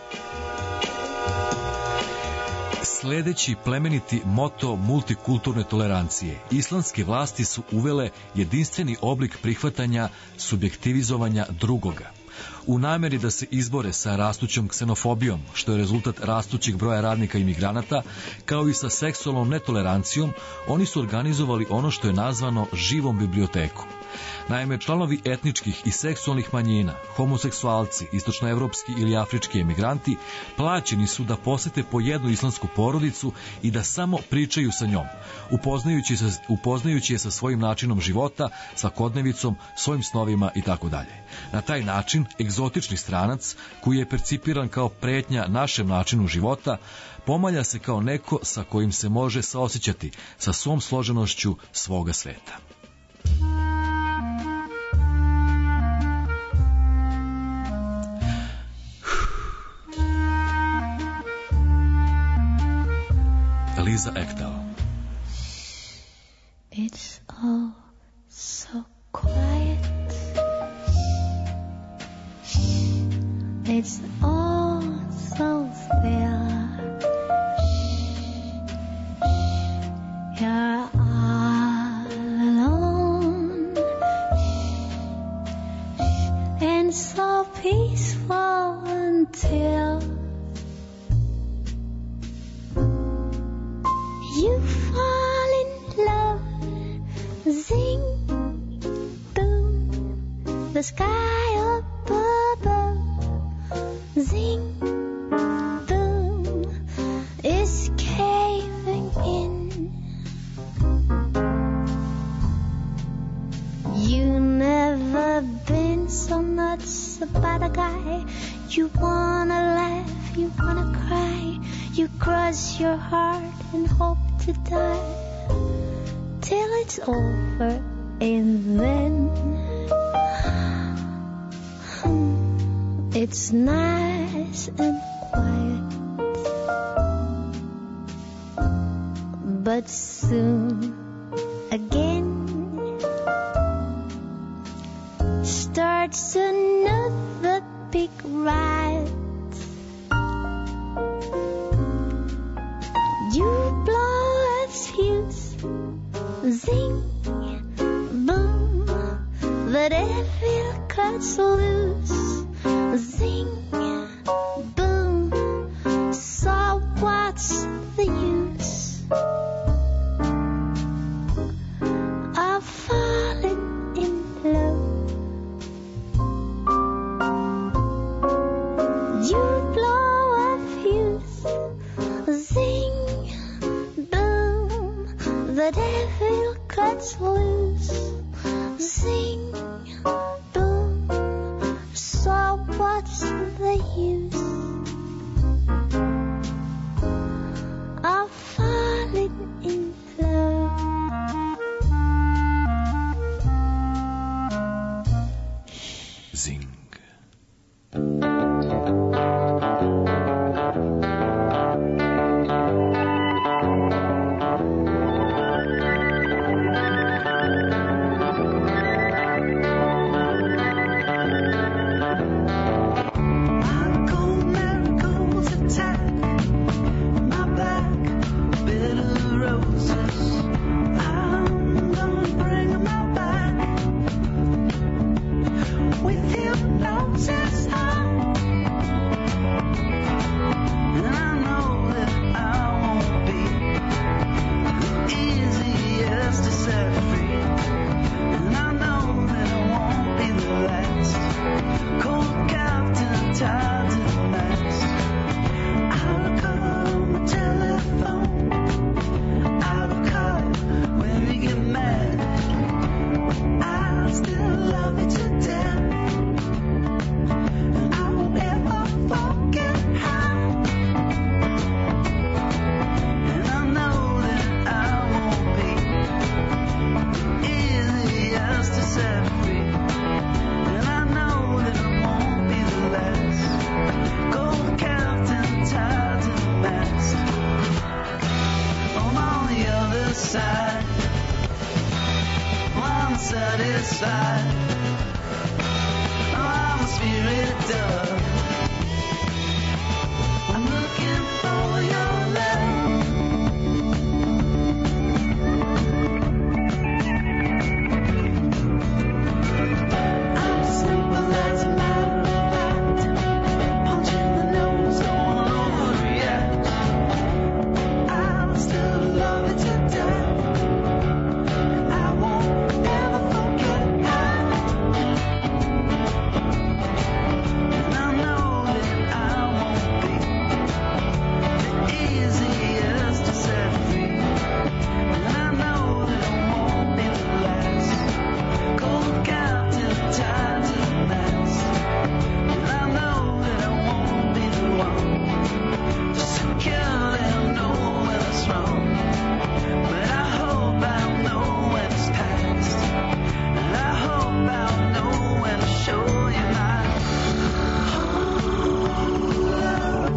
Sledeći plemeniti moto multikulturne tolerancije, islamske vlasti su uvele jedinstveni oblik prihvatanja subjektivizovanja drugoga. U nameri da se izbore sa rastućom ksenofobijom, što je rezultat rastućeg broja radnika i migranata, kao i sa seksualnom netolerancijom, oni su organizovali ono što je nazvano živom bibliotekom. Naime, članovi etničkih i seksualnih manjina, homoseksualci, istočnoevropski ili afrički emigranti, plaćeni su da posete po jednu islamsku porodicu i da samo pričaju sa njom, upoznajući je sa svojim načinom života, svakodnevicom, svojim snovima itd. Na taj način, egzotični stranac, koji je percipiran kao pretnja našem načinu života, pomalja se kao neko sa kojim se može saosećati, sa svom složenošću svoga sveta. Liza Ekdahl. It's all so quiet. It's all so still. You're all alone and so peaceful until you fall in love. Zing, boom, the sky up above. Zing, boom, is caving in. You never been so nuts about a guy. You wanna laugh, you wanna cry. You cross your heart and hope to die till it's over, and then it's nice and quiet. But soon again starts another big riot. You blow a fuse, zing, boom, the devil cuts loose, zing, boom, so what's the use of falling in love? You blow a fuse, zing, the devil cuts loose, zing, boom, so what's the satisfied. I'm a spirit dove. I'm looking for your love. I'm simple as a matter of fact. Punching the nose, don't overreact. I'll still love it to death. I won't ever forget how. And I know that I won't be the easiest to set free. And I know that I won't be the last. Cold captive tied to the mast. And I know that I won't be the one to securely know when it's wrong. But I hope I'll know when it's past. And I hope I'll know when to show you my love.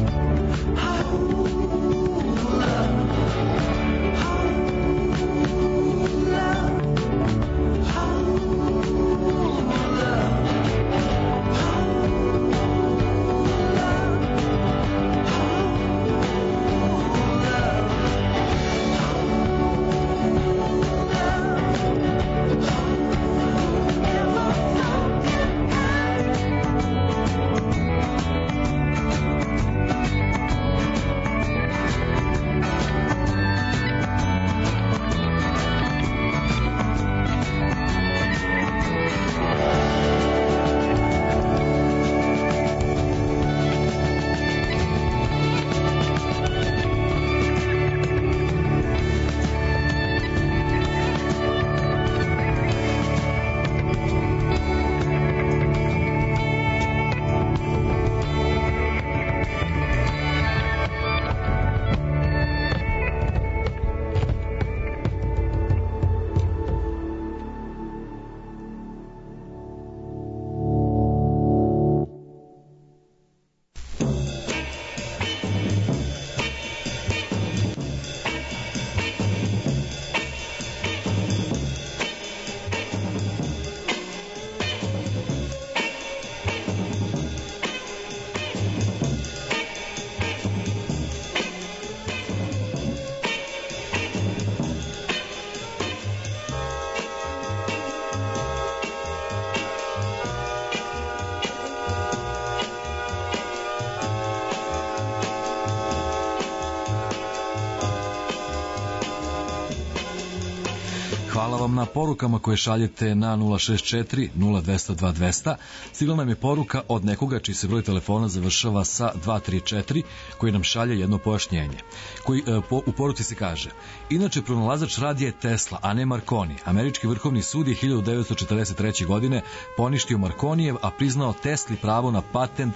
Hvala vam na porukama koje šaljete na 064 0202 200. Stigla nam je poruka od nekoga čiji se broj telefona završava sa 234, koji nam šalje jedno pojašnjenje. U poruci se kaže: inače, pronalazač radija je Tesla, a ne Marconi. Američki vrhovni sud je 1943. godine poništio Marconijev, a priznao Tesli pravo na patent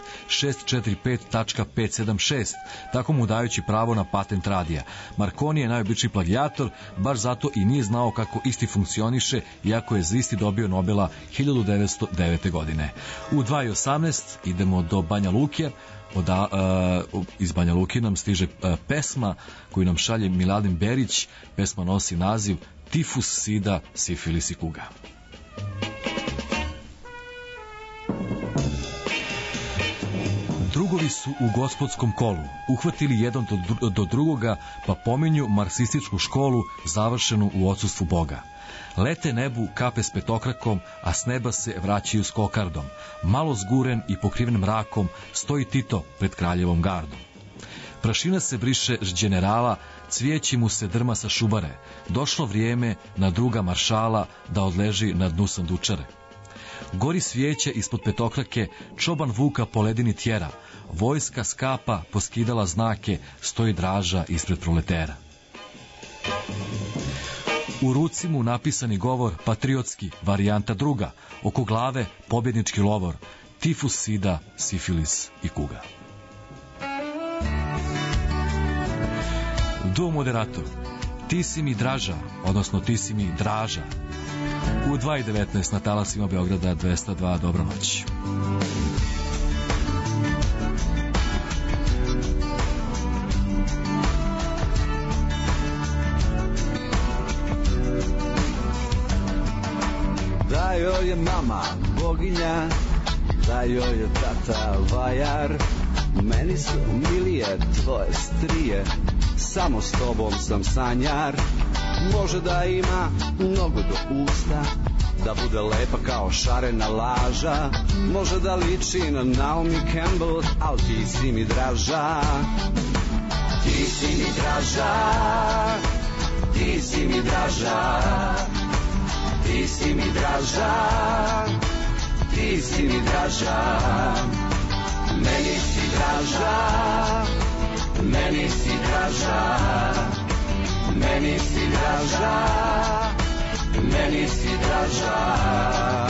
645.576, tako mu dajući pravo na patent radija. Marconi je najobičniji plagijator, baš zato i nije znao kako isti funkcioniše, iako je za isti dobio Nobela 1909. godine. U 2:18 idemo do Banja Luke. Iz Banja Luke nam stiže pesma koju nam šalje Miladin Berić. Pesma nosi naziv Tifus, sida, sifilis i kuga. Drugovi su u gospodskom kolu uhvatili jedan do drugoga, pa pominju marksističku školu završenu u odsustvu Boga. Lete nebu kape s petokrakom, a s neba se vraćaju s kokardom. Malo zguren i pokriven mrakom stoji Tito pred kraljevom gardom. Prašina se briše s đenerala, cvijeći mu se drma sa šubare. Došlo vrijeme na druga maršala da odleži na dnu sandučare. Gori svijeće ispod petokrake, čoban Vuka po ledini tjera. Vojska skapa poskidala znake, stoji Draža ispred proletera. U ruci mu napisani govor, patriotski, varijanta druga, oko glave pobjednički lovor, tifus, sida, sifilis i kuga. Duo moderator, ti si mi Draža, odnosno ti si mi Draža. U 2:19 na talasima Beograda 202, dobro noć. da joj je mama boginja, da joj je tata vajar. Meni su milije tvoje strije, samo s tobom sam sanjar. Može da ima mnogo do usta, da bude lepa kao šarena laža. Može da liči na Naomi Campbell, al ti si mi draža. Ti si mi draža, ti si mi draža, ti si mi draža, ti si mi draža. Meni si draža, meni si draža, meni si draža, meni si draža.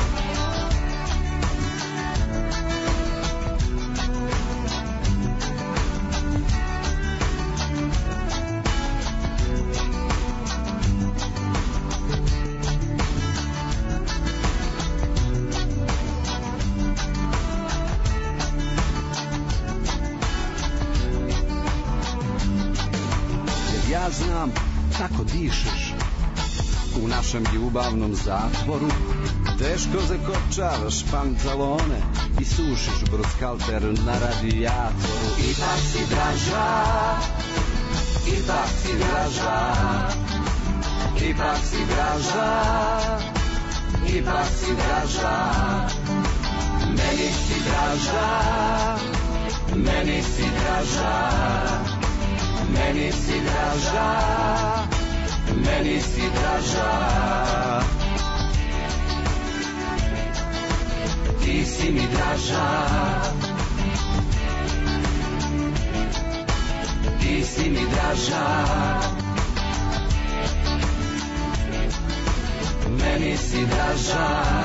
Ja znam kako dišeš u našem ljubavnom zatvoru. Teško zakopčavaš pantalone i sušiš bruskalter na radijatoru. Ipak si draža, ipak si draža, ipak si draža, ipak si draža. Meni si draža, meni si draža, meni si draža, meni si draža. Ti si mi draža, ti si mi draža, meni si draža,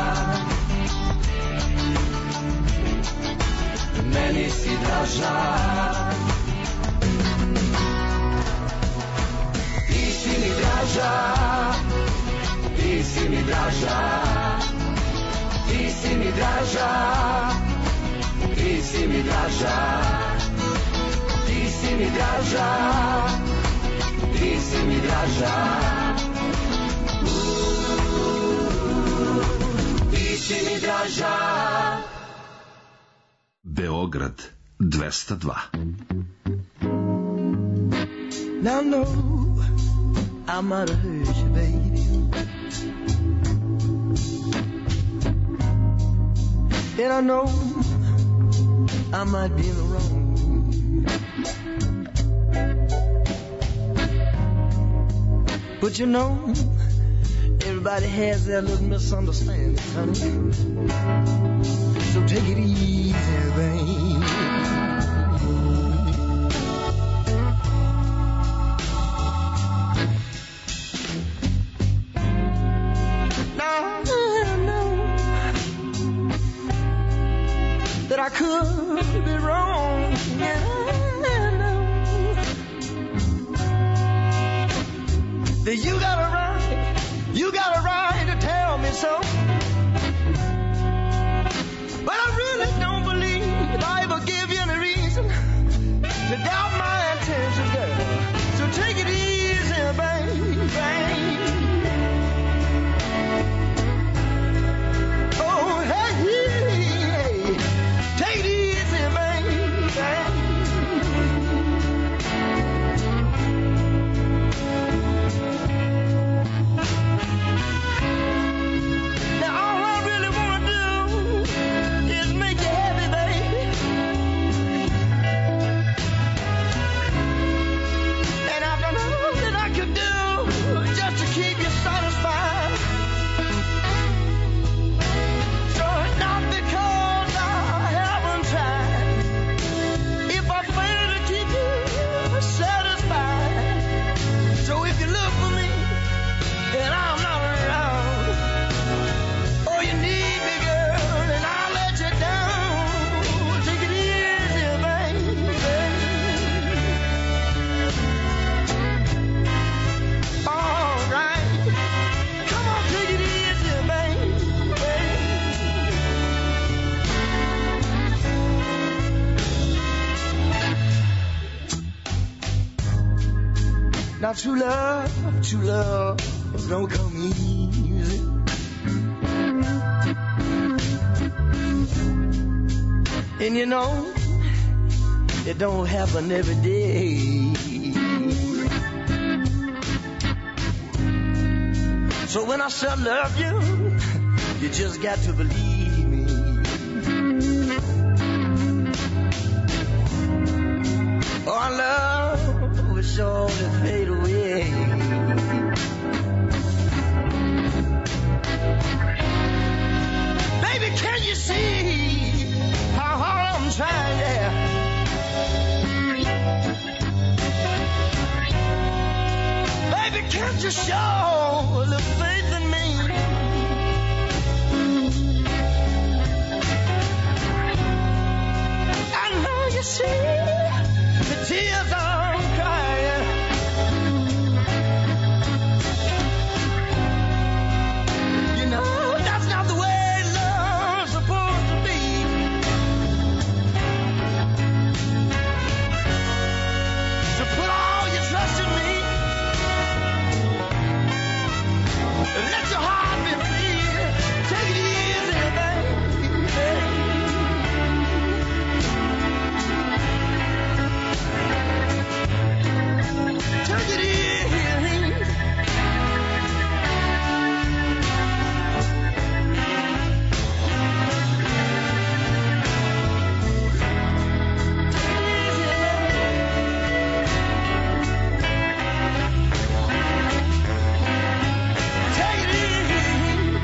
meni si draža. Ti si mi draža, ti si mi draža, ti si mi draža, ti si mi draža, ti si mi draža, ti si mi draža, ti si mi draža. Beograd 202. Now no, I might have hurt you, baby. And I know I might be in the wrong. But you know, everybody has their little misunderstandings, honey. So take it easy, baby. That I could be wrong, yeah, I know that you got a right to tell me so. But I really don't believe I ever give you any reason to doubt my intentions, girl. So take it easy, baby. Oh, hey. Take it easy, baby. Now all I really want to do is make you happy, baby. And I've done all that I could do just to keep you satisfied. So it's not because I haven't tried. If I fail to keep you satisfied. So if you look for me and I'm not around, or you need me, girl, and I'll let you down. Take it easy, baby. All right. Come on, take it easy, baby. Now true love don't come easy. And you know, it don't happen every day. So when I say I love you, you just got to believe me. Oh, our love will surely fade away. Baby, can you see how hard I'm trying, yeah? Baby, can't you show a little faith in me? I know you see the tears I'm crying. You know that's not the way love's supposed to be. So put all your trust in me. Let your heart be free. Take it easy, baby. Take it easy. Take it easy.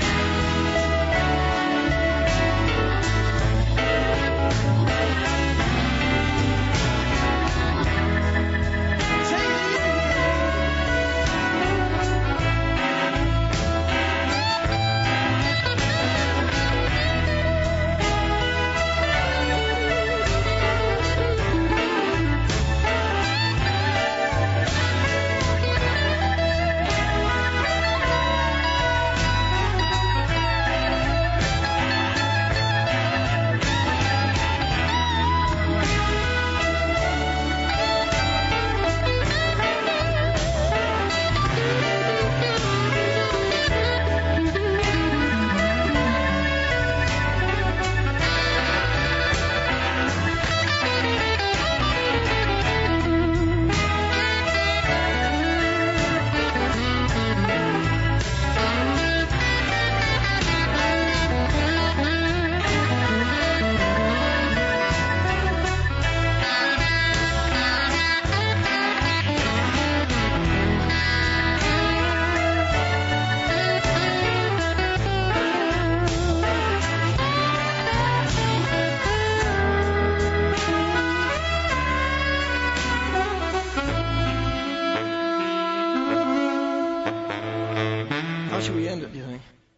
How should we end it, do you think?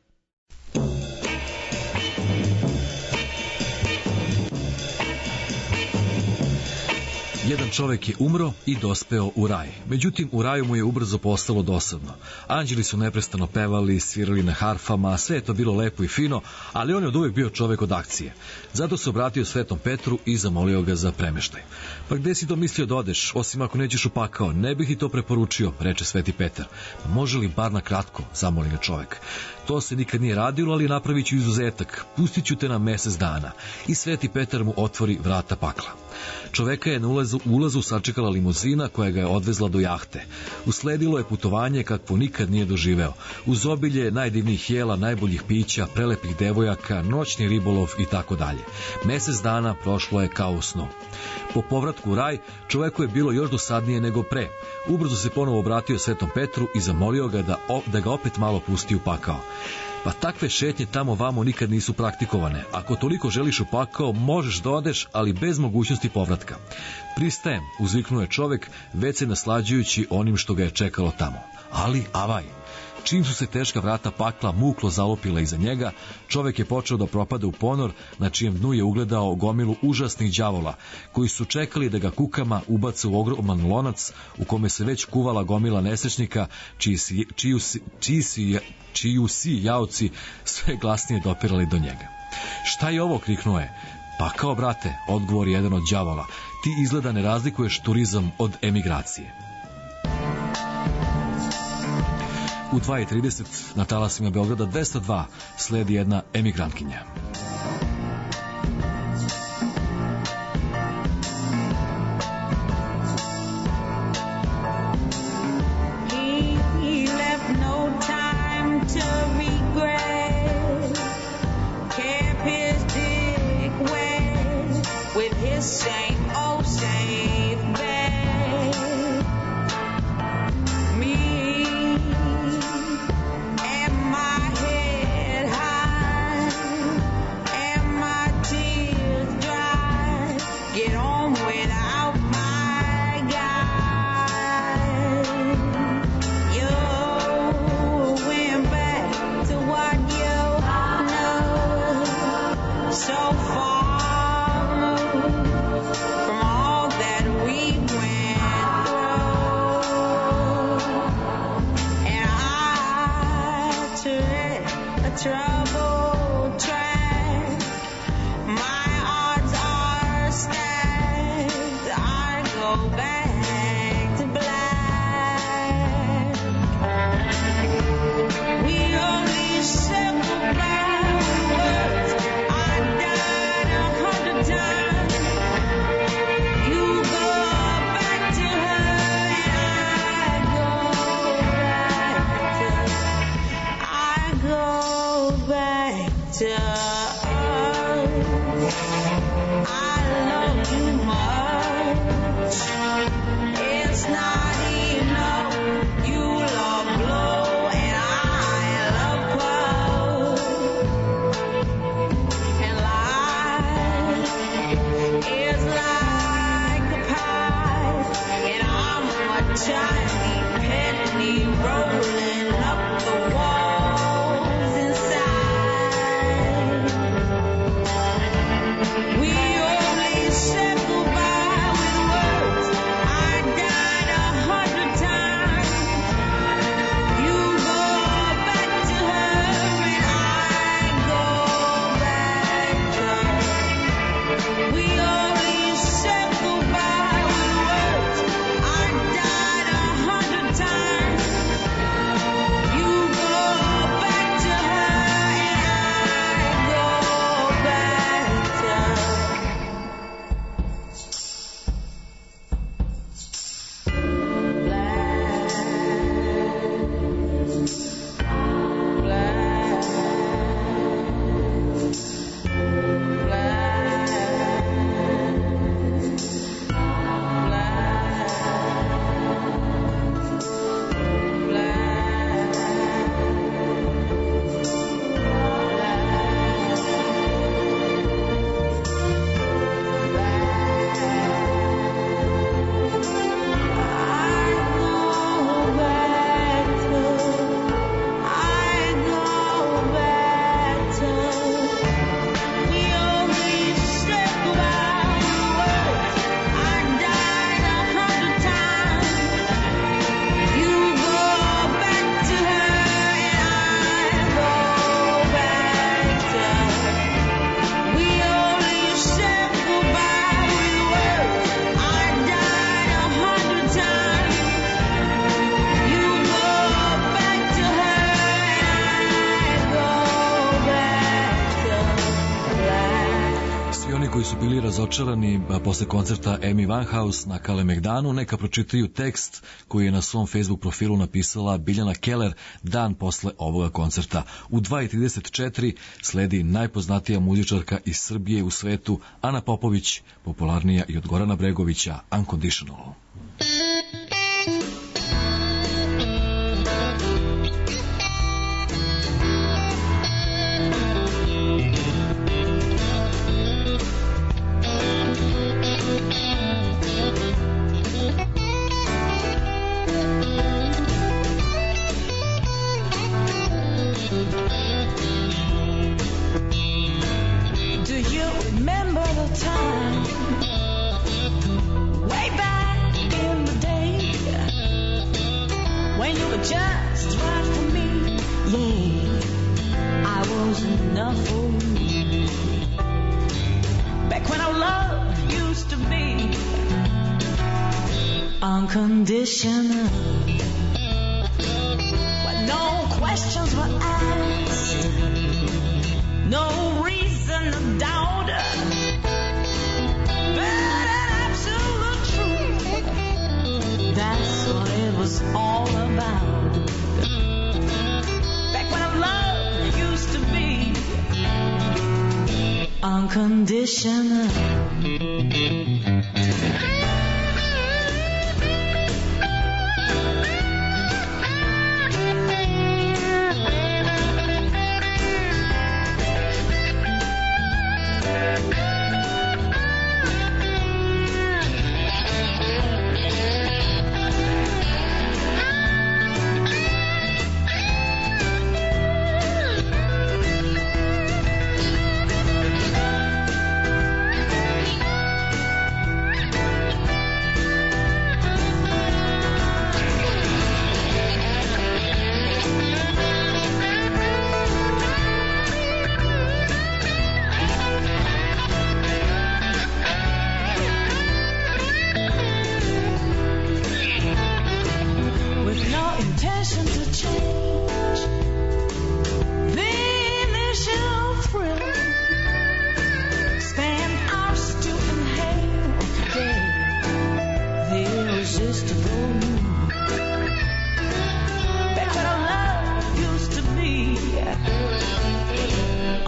Jedan čovek je umro i dospeo u raj. Međutim, u raju mu je ubrzo postalo dosadno. Anđeli su neprestano pevali, svirali na harfama, sve je to bilo lepo i fino, ali on je od uvek bio čovek od akcije. Zato se obratio Svetom Petru i zamolio ga za premeštaj. Pa gde si to mislio da odeš, osim ako nećeš u pakao? Ne bih ti to preporučio, reče Sveti Petar. Pa može li bar na kratko, zamoli ga čovek. To se nikad nije radilo, ali napravit ću izuzetak. Pustit ću te na mesec dana. I Sveti Petar mu otvori vrata pakla. Čoveka je na ulazu sačekala limuzina koja ga je odvezla do jahte. Usledilo je putovanje kakvo nikad nije doživeo. Uz obilje najdivnijih jela, najboljih pića, prelepih devojaka, noćni ribolov i tako dalje. Mesec dana prošlo je kao u snu. Po povratku u raj, čoveku je bilo još dosadnije nego pre. Ubrzo se ponovo obratio Svetom Petru i zamolio ga da ga opet malo pusti u pakao. Pa takve šetnje tamo vamo nikad nisu praktikovane. Ako toliko želiš u pakao, možeš da odeš, ali bez mogućnosti povratka. Pristajem, uzviknuo je čovek, već se naslađujući onim što ga je čekalo tamo. Ali, avaj! Čim su se teška vrata pakla muklo zalupila iza njega, čovek je počeo da propada u ponor, na čijem dnu je ugledao gomilu užasnih đavola, koji su čekali da ga kukama ubace u ogroman lonac u kome se već kuvala gomila nesrećnika, čiju si jaoci sve glasnije dopirali do njega. Šta je ovo, kriknuo je. Pakao, brate, odgovori jedan od đavola. Ti izgleda ne razlikuješ turizam od emigracije. U 2:30 na talasima Beograda 202 sledi jedna emigrantkinja. troubled track. My odds are stacked. I go back to black. We only said goodbye with words. I died 100 times. You go back to her and I go back to I love you much. It's not enough. You love blue and I love purple. And life is like a pie, and I'm a tiny penny rolling up the walls inside. We only said goodbye with words. I died 100 times. You go back to her and I go back to her. We only said goodbye with words. I died 100 times. You go back to her and I go back to her. Koji su bili razočarani posle koncerta Amy Winehouse na Kalemegdanu, neka pročitaju tekst koji je na svom Facebook profilu napisala Biljana Keller dan posle ovoga koncerta. U 2:34 sledi najpoznatija muzičarka iz Srbije u svetu, Ana Popović, popularnija i od Gorana Bregovića, Unconditional. Do you remember the time way back in the day when you were just right for me? Yeah, I was enough for you. Back when our love used to be unconditional, when no questions were asked, no reason to doubt her, but an absolute truth. That's what it was all about. Back when our love used to be unconditional.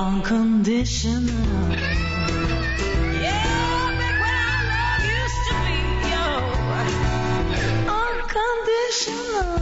unconditional. Yeah, back when our love used to be unconditional.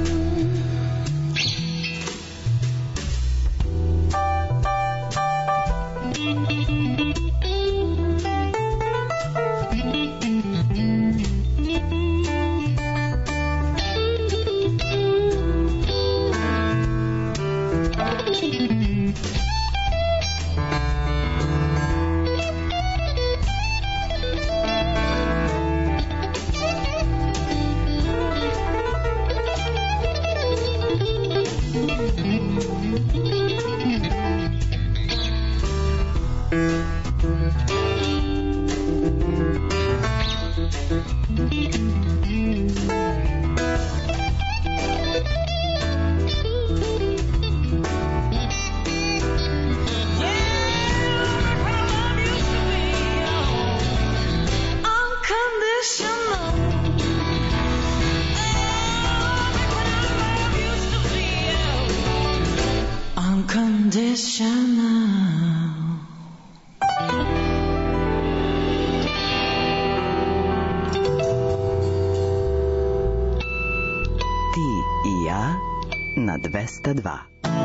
Ti i ja na 202.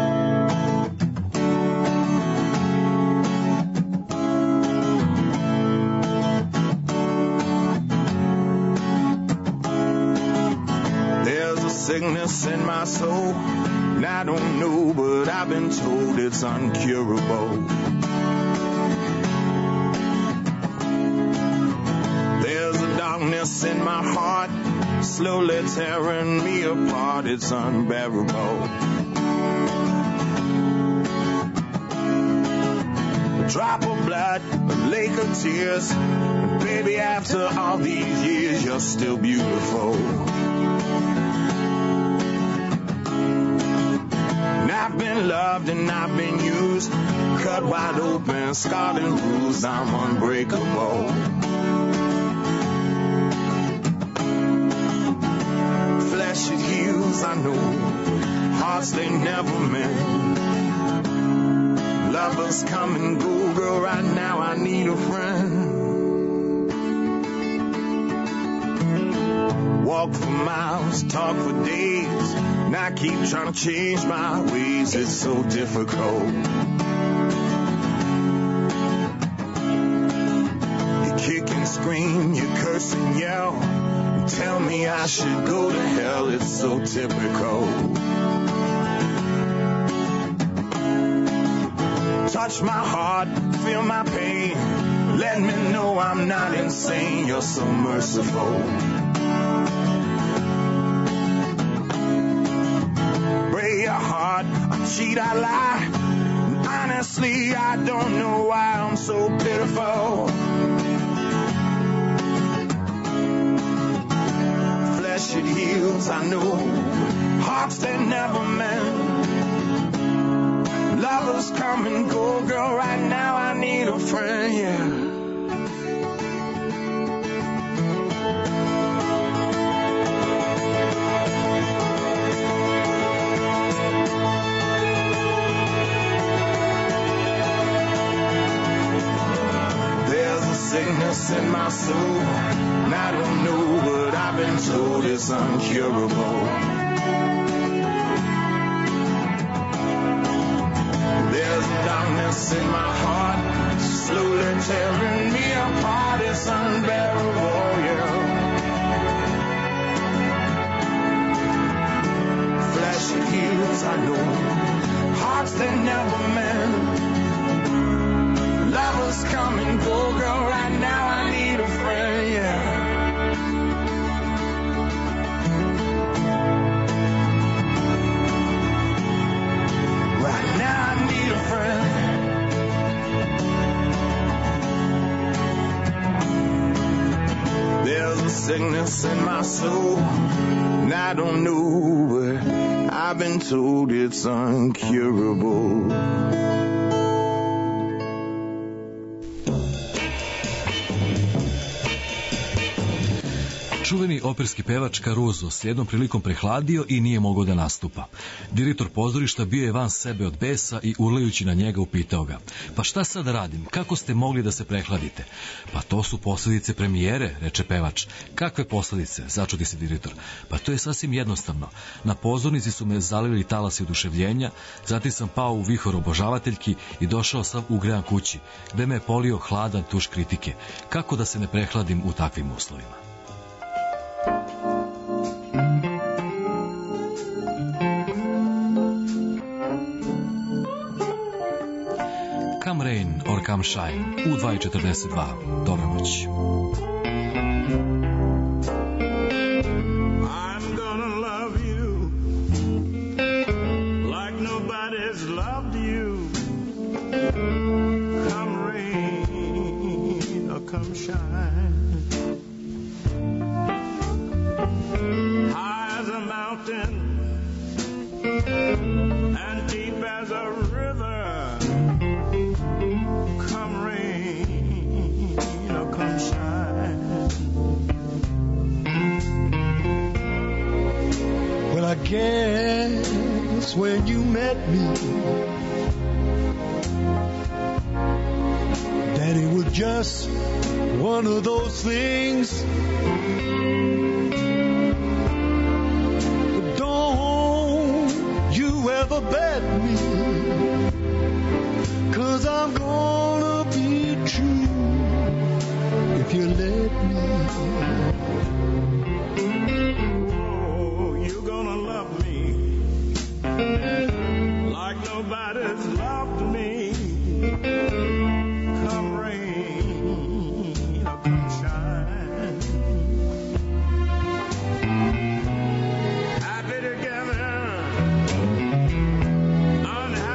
There's a sickness in my soul, and I don't know, but I've been told it's uncurable. There's a darkness in my heart, slowly tearing me apart, it's unbearable. A drop of blood, a lake of tears, and baby, after all these years, you're still beautiful. And I've been loved and I've been used, cut wide open, scarred and bruised, I'm unbreakable. Flesh it heals, I know, hearts they never mend. Lovers come and go, girl, right now I need a friend. Walk for miles, talk for days, and I keep trying to change my ways, it's so difficult. You kick and scream, you curse and yell, and tell me I should go to hell, it's so typical. Touch my heart, feel my pain, let me know I'm not insane, you're so merciful. Break your heart, I cheat, I lie, and honestly I don't know why I'm so pitiful. Flesh it heals, I know, hearts that never mend. Lovers come and go, girl, right now I need a friend, yeah. There's a sickness in my soul, and I don't know, but I've been told it's uncurable. There's darkness in my heart, slowly tearing me apart, it's unbearable, yeah. Flesh it heals, I know, hearts that never mend. Lovers come and go, girl, right now I need a friend, yeah. Right now I need a friend. There's a sickness in my soul, and I don't know, but I've been told it's uncurable. Čuveni operski pevač Caruso s jednom prilikom prehladio i nije mogao da nastupa. Direktor pozorišta bio je van sebe od besa i urlajući na njega upitao ga: pa šta sad radim, kako ste mogli da se prehladite? Pa to su posledice premijere, reče pevač. Kakve posledice, začudi se direktor. Pa to je sasvim jednostavno. Na pozornici su me zalili talasi oduševljenja, zatim sam pao u vihor obožavateljki i došao sam ugrejan kući, gde me je polio hladan tuš kritike. Kako da se ne prehladim u takvim uslovima? Come rain or come shine u 2:42. Dobra noć. I'm gonna love you like nobody's loved you. Come rain or come shine. High as a mountain and deep as a river. Come rain or come shine. Well, I guess when you met me, that it was just one of those things. But don't you ever bet me, 'cause I'm gonna be true if you let me. Oh, you're gonna love me like nobody's loved me. Come rain or come shine. Happy together, unhappy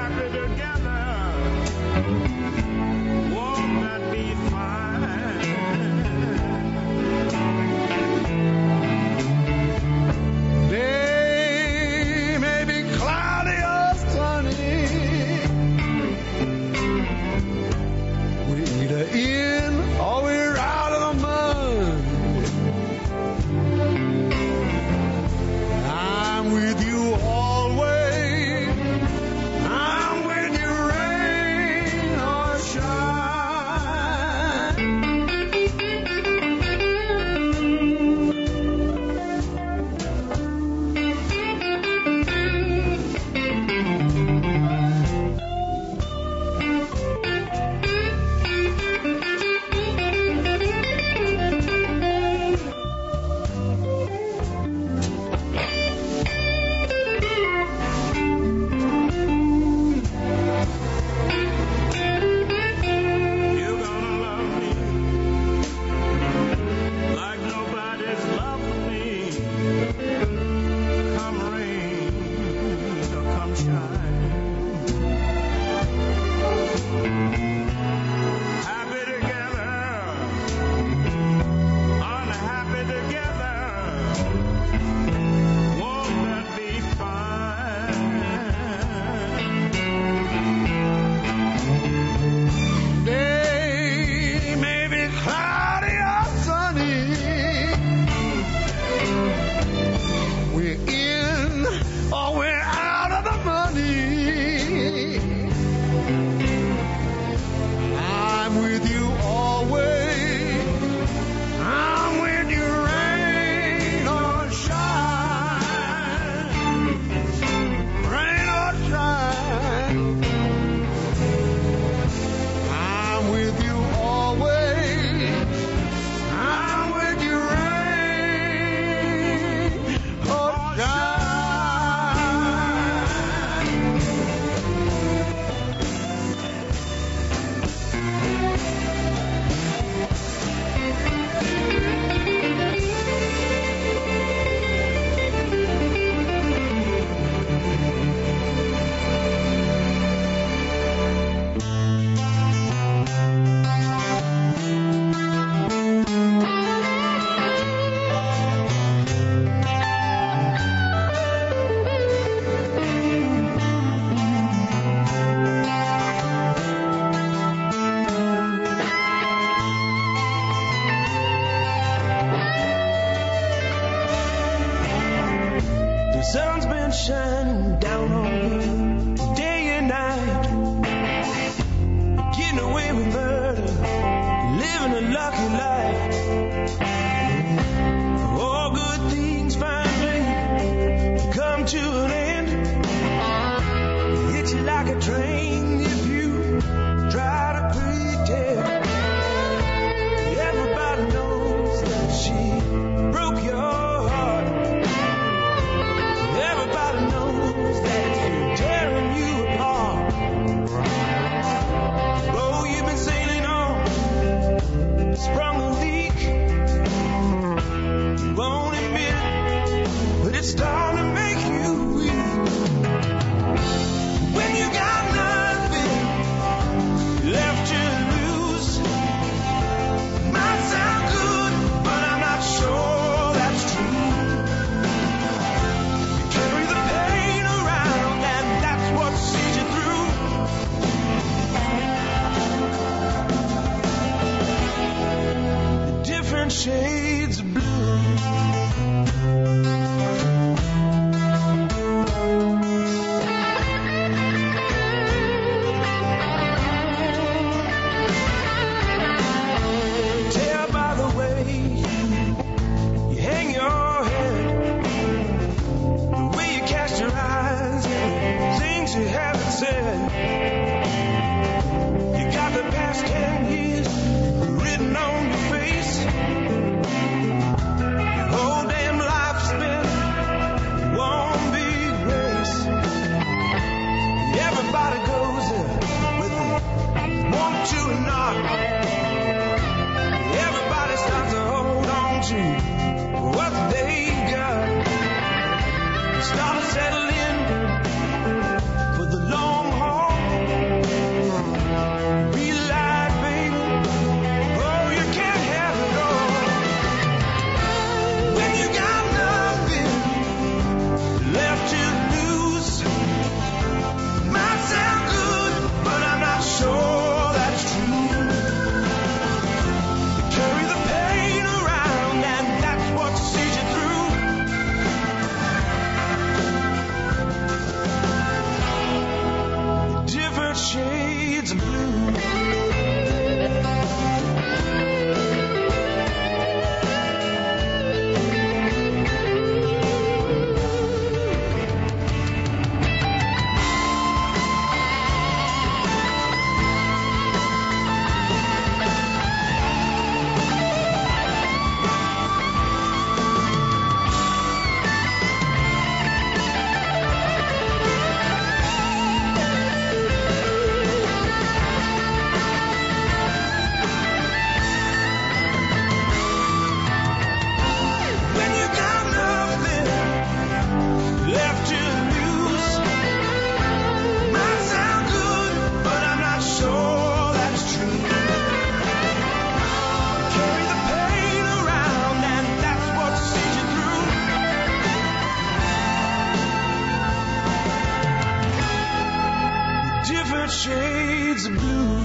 shades of blue.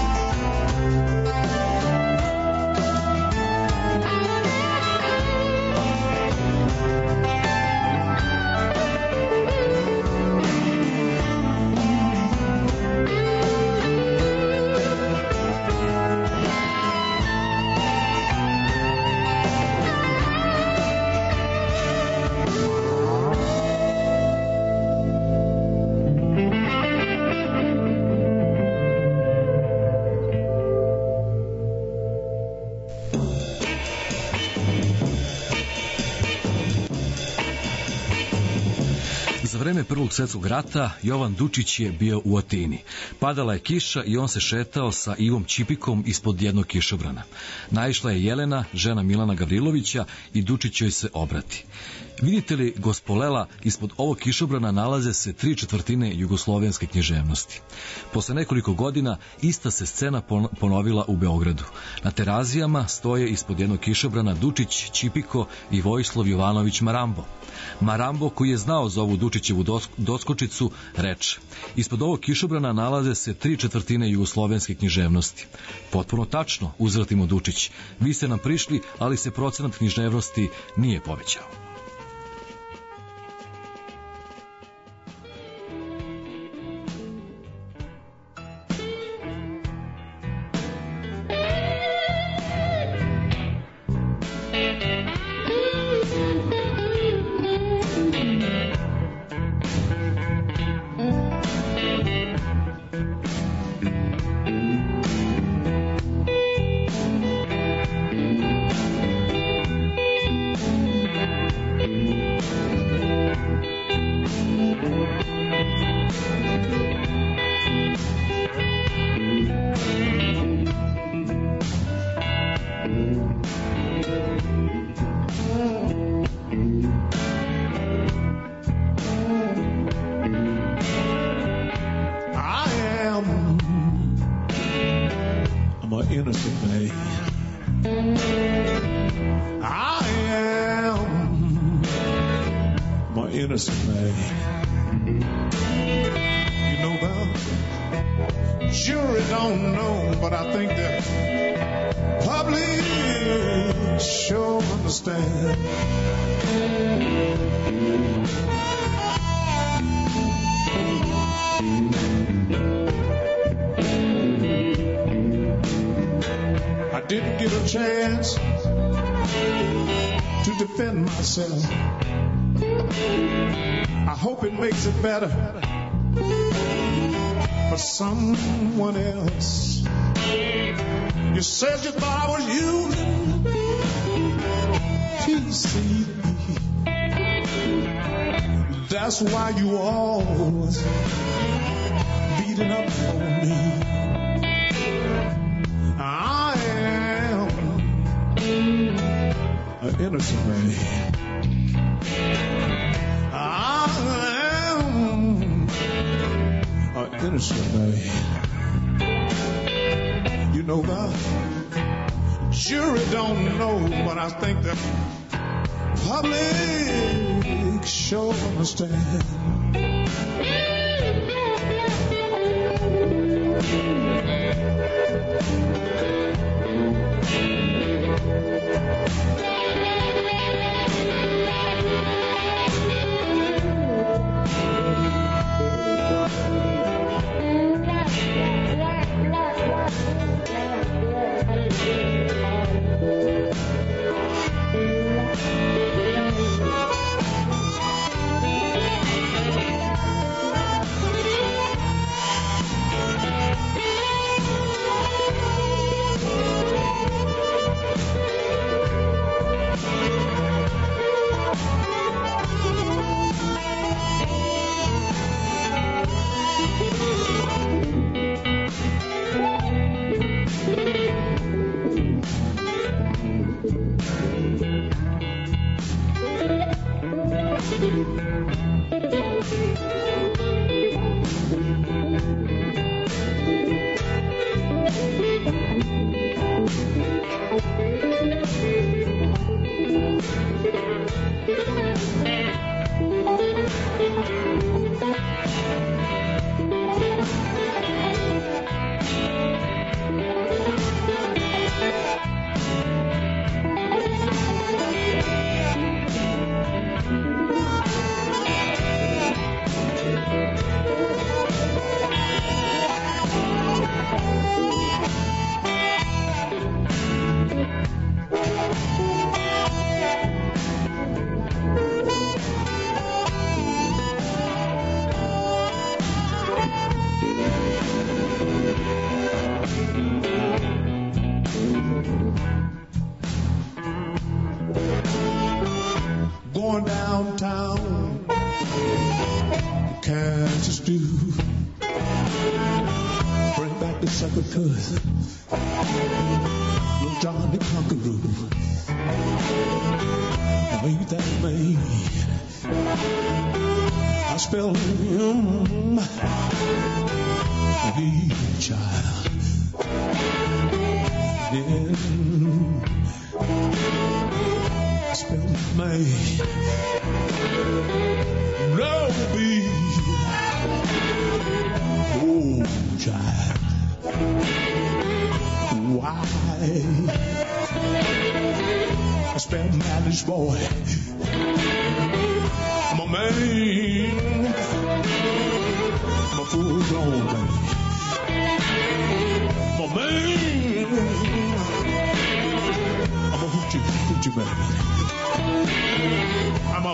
Za vreme Prvog svjetskog rata Jovan Dučić je bio u Atini. Padala je kiša i on se šetao sa Ivom Čipikom ispod jednog kišobrana. Naišla je Jelena, žena Milana Gavrilovića, i Dučić joj se obrati. Vidite li, gospolela, ispod ovog kišobrana nalaze se 3/4 jugoslovenske književnosti. Posle nekoliko godina ista se scena ponovila u Beogradu. Na terazijama stoje ispod jednog kišobrana Dučić, Čipiko i Vojislav Jovanović Marambo. Marambo, koji je znao za ovu Dučićevu doskočicu, reče: ispod ovog kišobrana nalaze se 3/4 jugoslovenske književnosti. Potpuno tačno, uzvratimo Dučić. Vi ste nam prišli, ali se procenat književnosti nije povećao. I hope it makes it better for someone else. You said you thought I was using PCP. That's why you always beating up on me. I am an innocent man. Innocent man. You know that jury don't know, but I think the public sure understand. the second cousin, little John the Conqueror. Ain't that man? I spell him the child. Then I spell man. No be. Oh, child. Why? I spell managed boy. I'm a man. I'm a full-grown man. I'm a man. I'm a hoochie man. I'm a...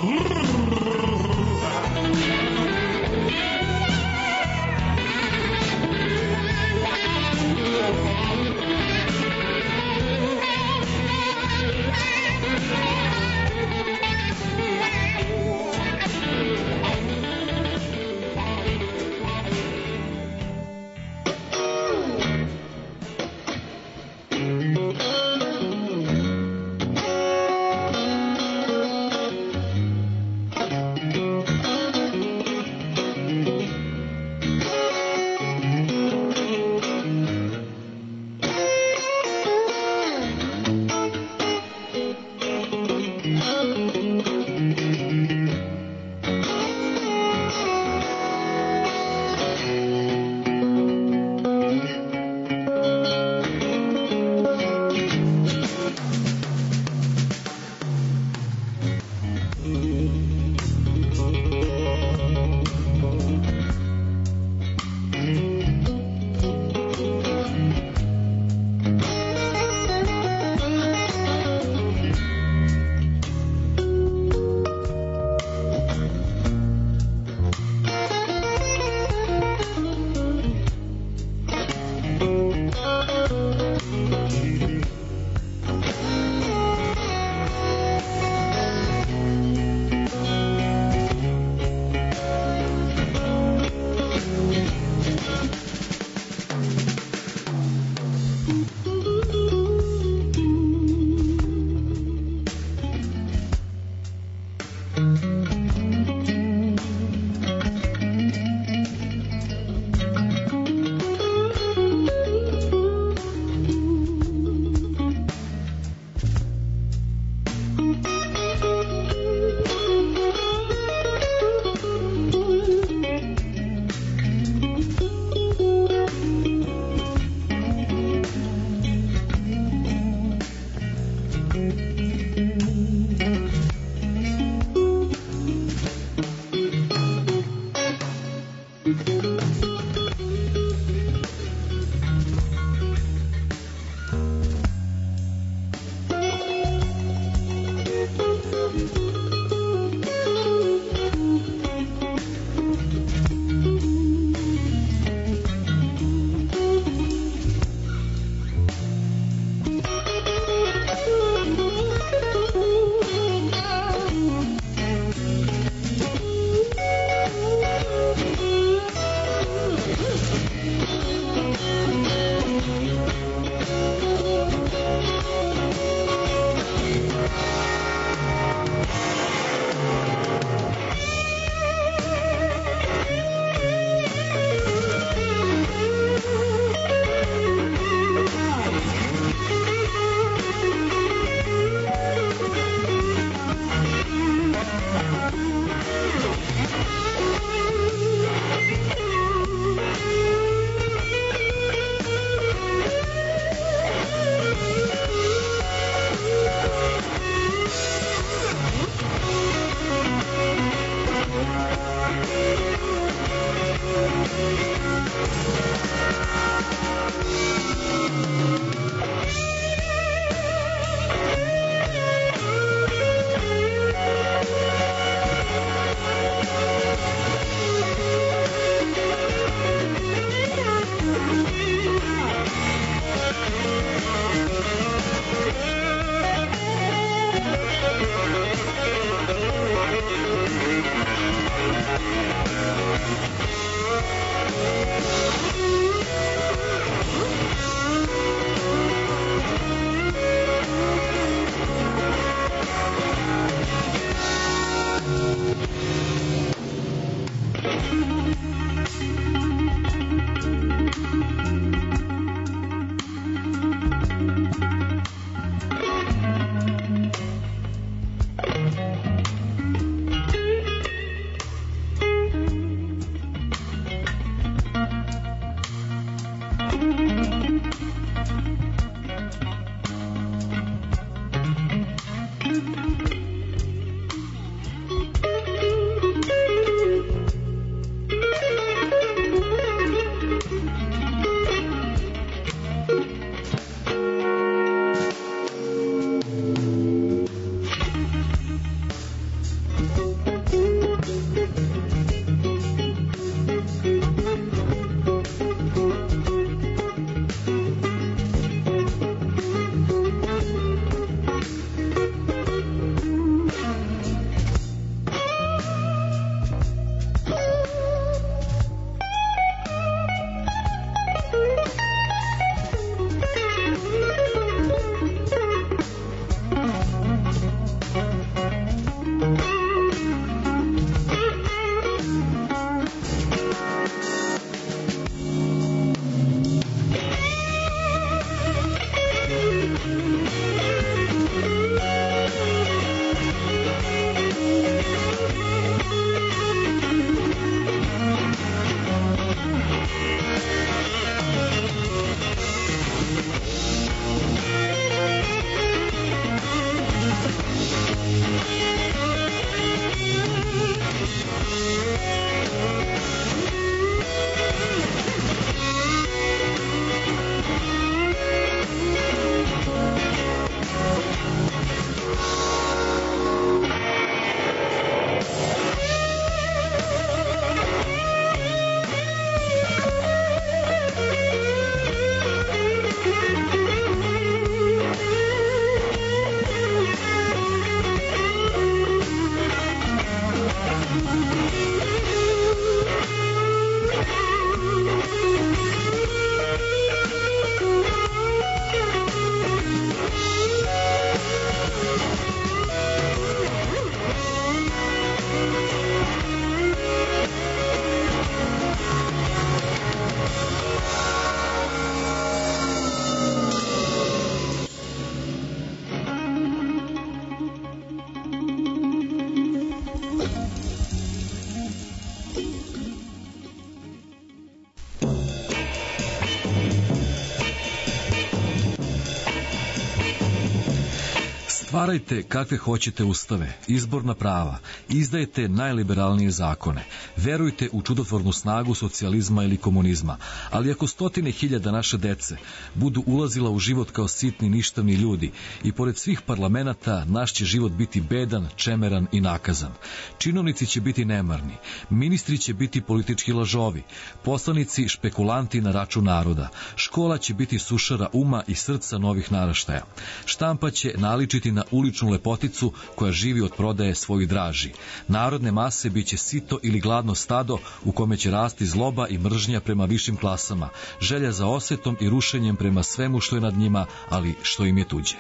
Stvarajte kakve hoćete ustave, izborna prava, izdajete najliberalnije zakone, verujte u čudotvornu snagu socijalizma ili komunizma, ali ako stotine hiljada naše dece budu ulazila u život kao sitni ništavni ljudi i pored svih parlamenata naš će život biti bedan, čemeran i nakazan. Činovnici će biti nemarni, ministri će biti politički lažovi, poslanici špekulanti na račun naroda, škola će biti sušara uma i srca novih naraštaja, štampa će naličiti na uličnu lepoticu koja živi od prodaje svojih draži. Narodne mase biće sito ili gladno stado u kome će rasti zloba i mržnja prema višim klasama, želja za osvetom i rušenjem prema svemu što je nad njima, ali što im je tuđe.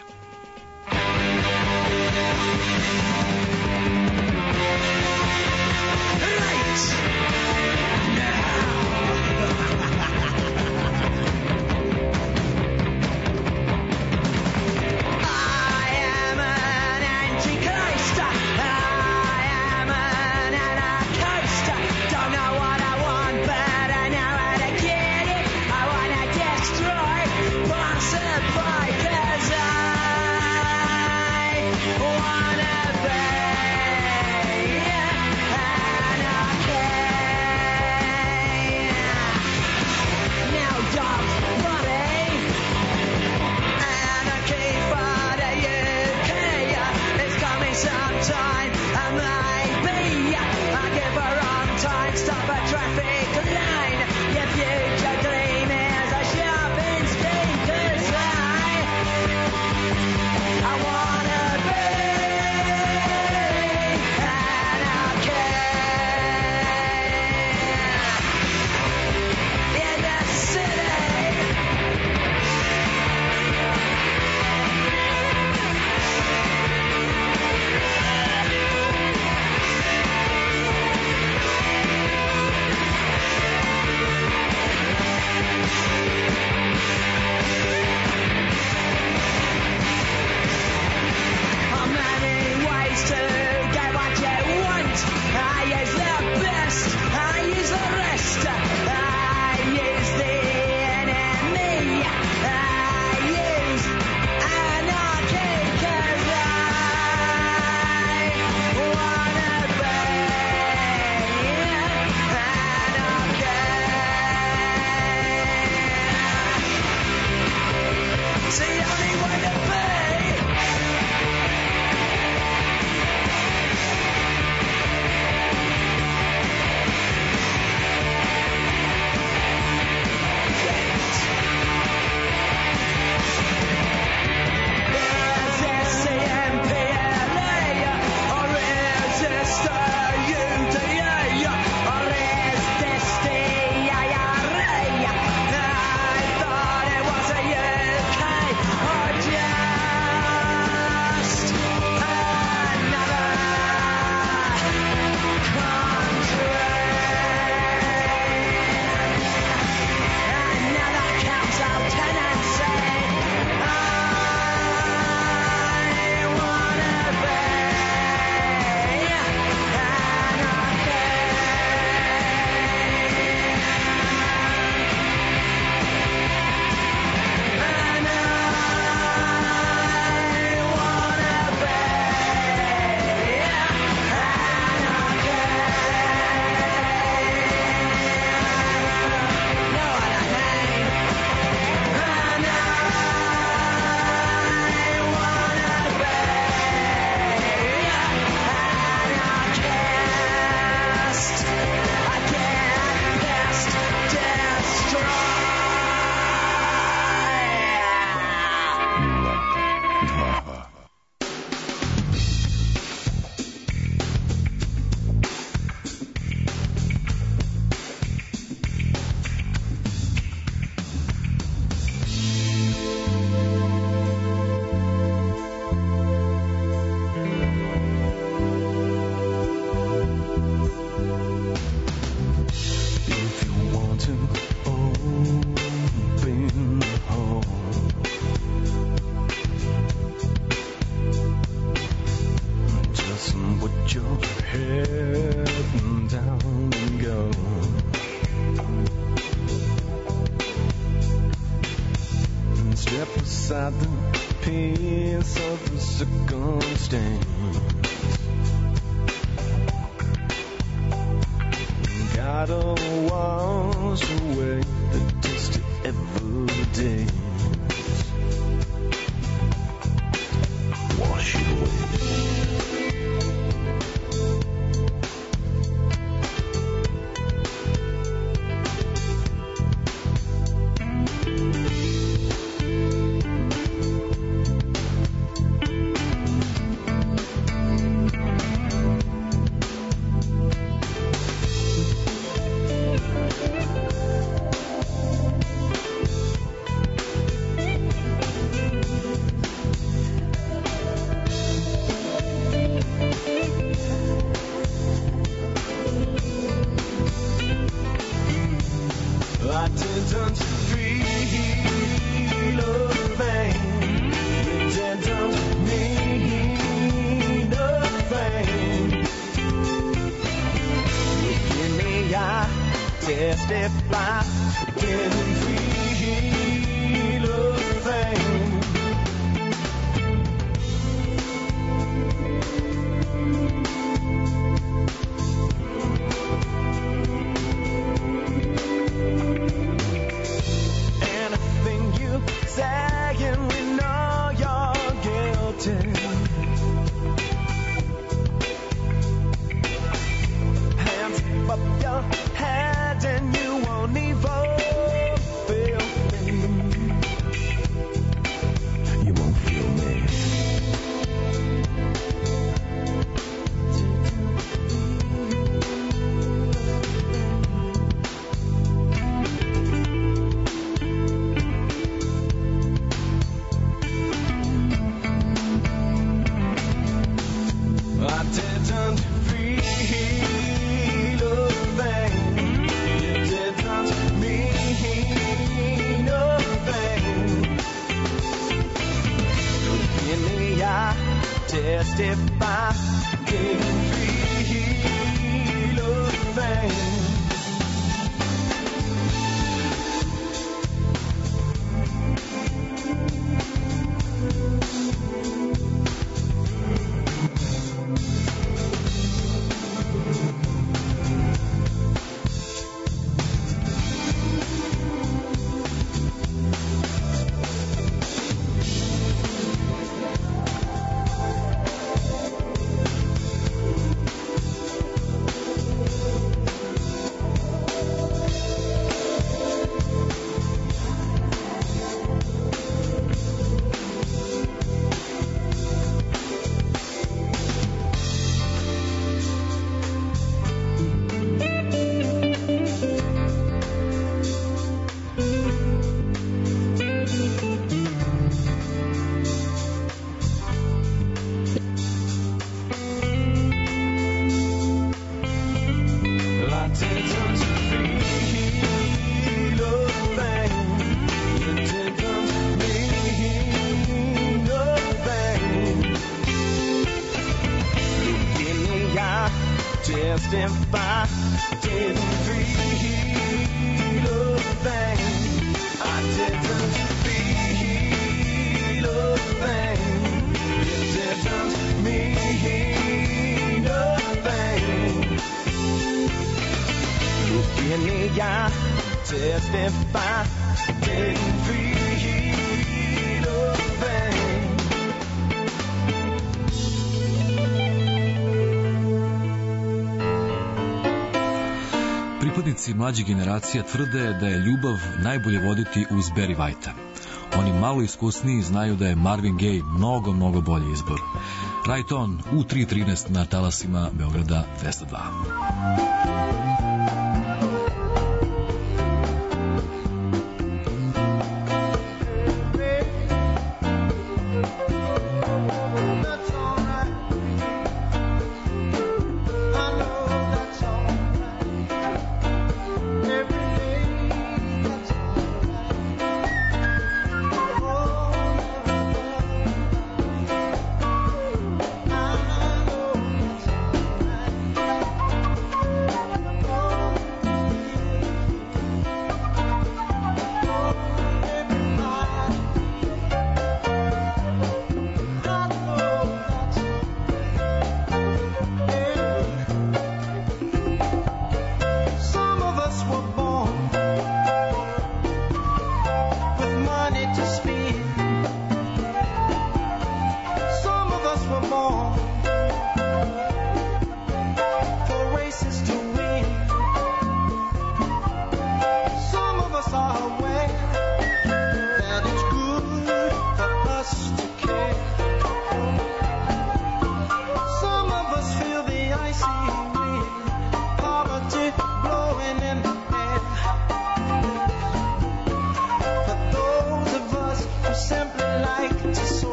Step aside the piece of the circumstance. Gotta wash away the dust of evidence. Wash it away. I didn't feel a thing. You didn't mean a thing. Give me, I testify. Didn't feel a thing. Saying we know you're guilty. Hands up your head and you won't even feel me. You won't feel me. I didn't feel a thing. You didn't mean a thing. In me, I testify. Didn't feel a thing. Testify, didn't feel a thing. I didn't feel a thing. It didn't mean a thing. Look in the eye, testify, didn't feel a thing. Pripadnici mlađih generacija tvrde da je ljubav najbolje voditi uz Barry Whitea. Oni malo iskusniji znaju da je Marvin Gaye mnogo bolji izbor. Right On u 3.13 na talasima Beograda 202. Oh,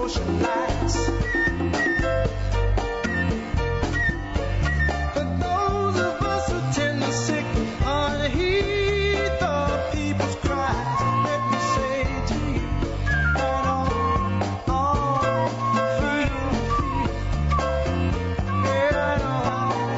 ocean lights. For those of us who tend to sick unheed the people's cries, let me say to you, right on, feel free, right on.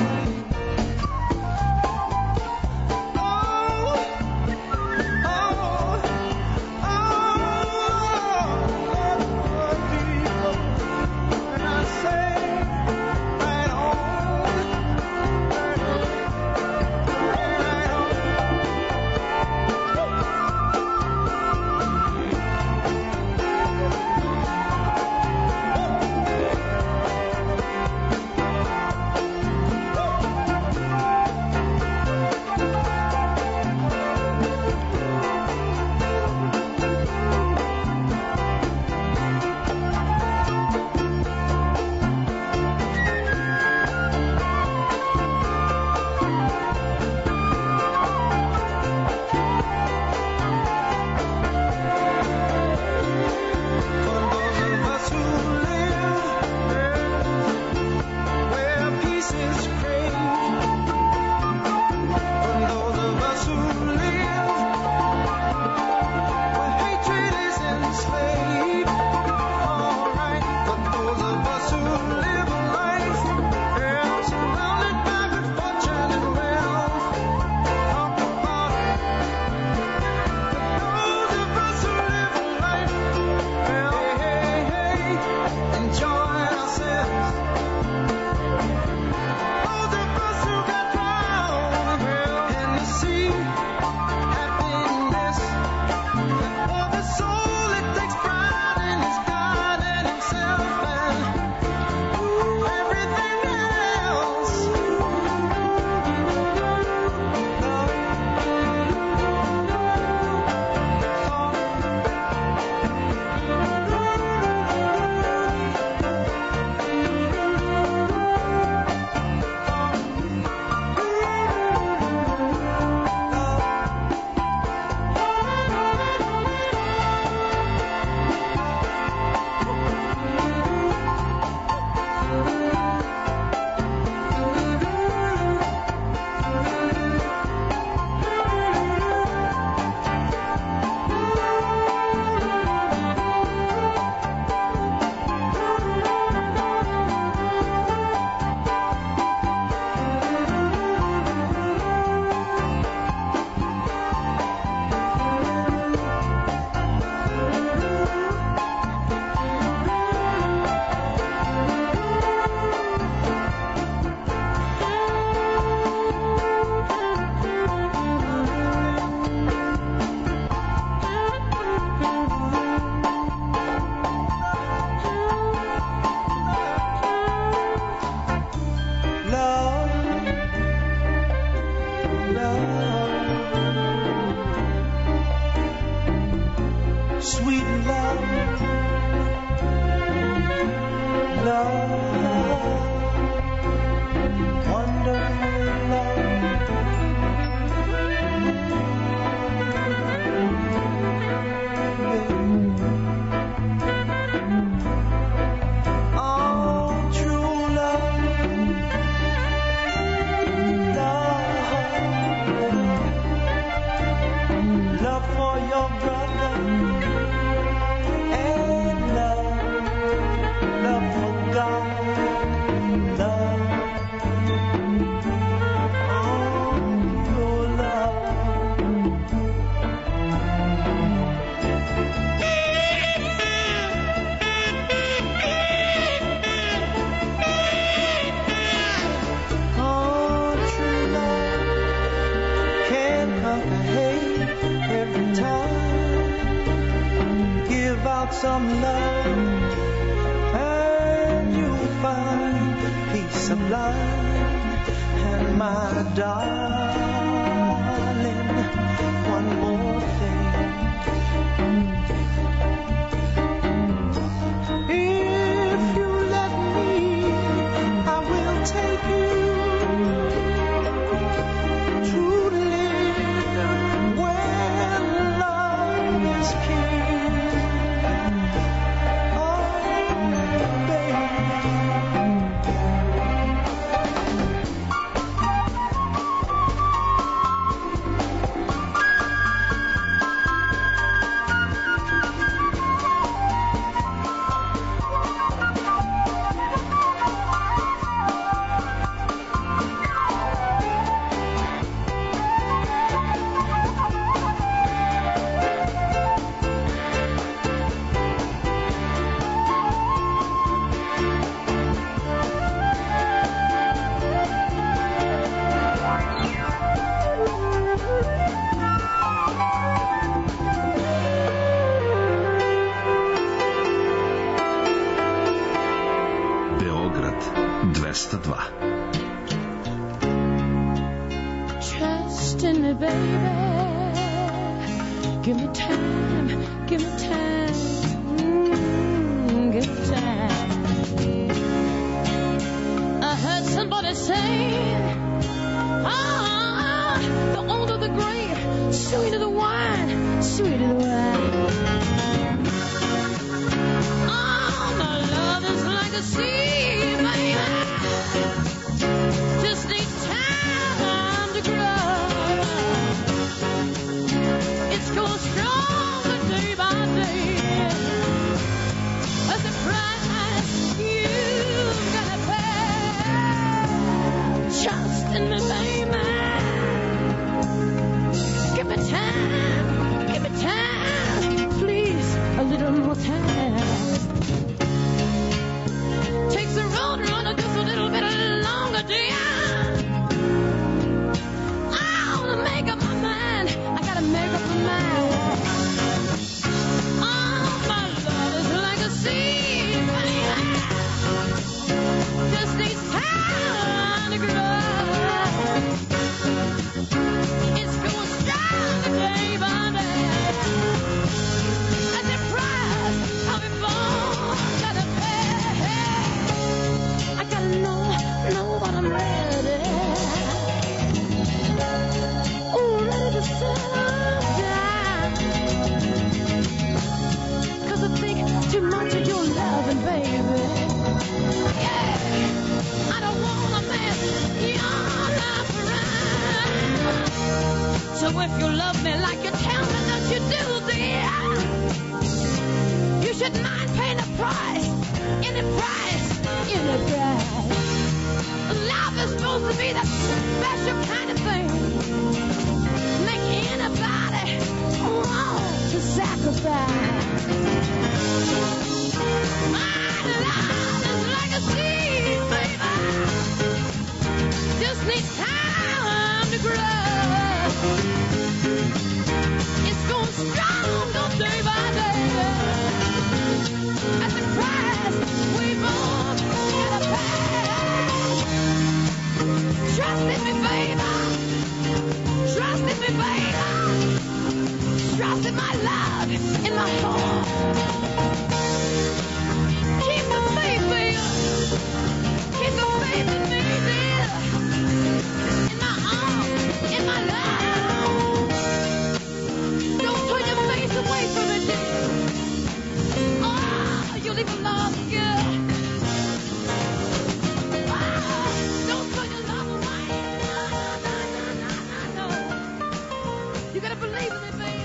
Sweet love, love, wonderful love. Oh, true love, love, love for your brother. And love for God, love, oh, your love. Oh, true love can conquer hate every time. Give out some love, and you'll find peace sublime. And my darling, one more thing. If you let me, I will take you to live where love is king. Oh, 202. Trust in me, baby. Give me time, give me time, give me time. I heard somebody say, the older the grape, sweeter the wine, sweeter the wine. Oh, my love is like a sea, baby. Just needs time to grow. It's going stronger day by day. That's the price you've got to pay. Trust in me, baby. Give me time, please, a little more time. Takes a road runner just a little bit longer, dear. I wanna make up my mind. I gotta make up my mind. Oh, my love is like a sea, baby. Just needs time to grow. It's going strong day by day. At the price I'll be born, gotta pay. I gotta know what I'm ready. Ooh, ready to settle down. 'Cause I think too much of your loving, baby. Yeah, I don't wanna mess your life around. So if you love me like you tell me that you do, dear, you shouldn't mind paying a price, any price, any price. Love is supposed to be that special kind of thing, make anybody want to sacrifice. My love is like a seed, baby, just needs time to grow. It's going stronger day by day. At the price we both gotta pay. Trust in me, baby. Trust in me, baby. Trust in my love, in my heart. Keep the faith, baby. Keep the faith in me, dear. In my arms, in my love. Don't turn your face away from it, dear. Oh, you'll even love, girl. Oh, don't turn your love away. No. You gotta believe in it, baby.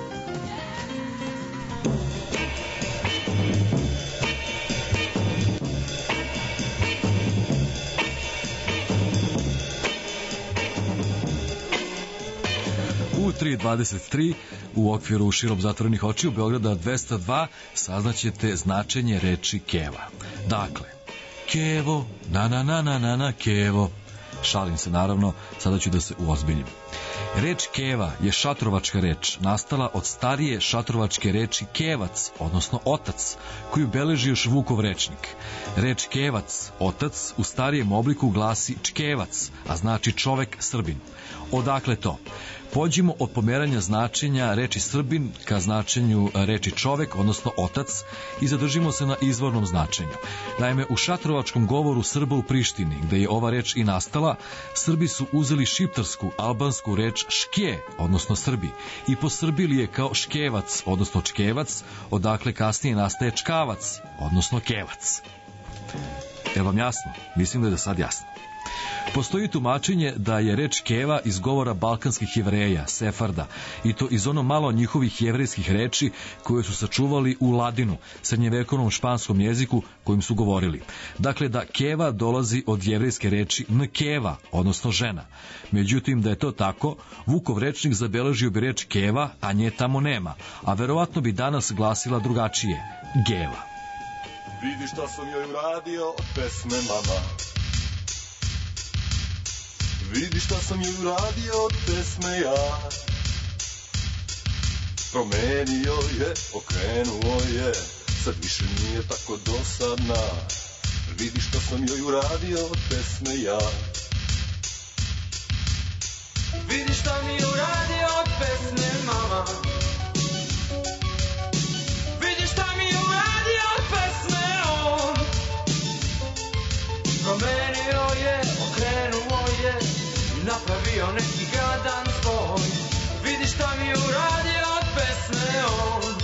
U 3.23 u okviru širom zatvorenih očiju Beograda 202 saznaćete značenje reči keva. Dakle, kevo, na kevo. Šalim se naravno, sada ću da se uozbiljim. Reč keva je šatrovačka reč, nastala od starije šatrovačke reči kevac, odnosno otac, koju beleži još Vukov rečnik. Reč kevac, otac, u starijem obliku glasi čkevac, a znači čovek, Srbin. Odakle to? Pođimo od pomeranja značenja reči Srbin ka značenju reči čovek, odnosno otac, i zadržimo se na izvornom značenju. Naime, u šatrovačkom govoru Srba u Prištini, gde je ova reč i nastala, Srbi su uzeli šiptarsku, albansku reč škje, odnosno Srbi, i posrbili je kao škevac, odnosno čkevac, odakle kasnije nastaje čkavac, odnosno kevac. Je vam jasno? Mislim da je sad jasno. Postoji tumačenje da je reč keva iz govora balkanskih Jevreja, Sefarda, i to iz ono malo njihovih jevrejskih reči koje su sačuvali u ladinu, srednjevekovnom španskom jeziku kojim su govorili. Dakle, da keva dolazi od jevrejske reči nkeva, odnosno žena. Međutim, da je to tako, Vukov rečnik zabeležio bi reč keva, a nje tamo nema, a verovatno bi danas glasila drugačije, geva. Vidi šta sam joj uradio od pesme mama. Vidi šta sam joj uradio od pesme ja. Promenio je, okrenuo je, sad više nije tako dosadna. Vidi što sam joj uradio od pesme ja. Vidi šta mi je uradio od pesme mama. Vidi šta mi je uradio od pesme on. Promenio je, okrenuo je i napravio neki gadan svoj. Vidi šta mi je uradio od pesme on.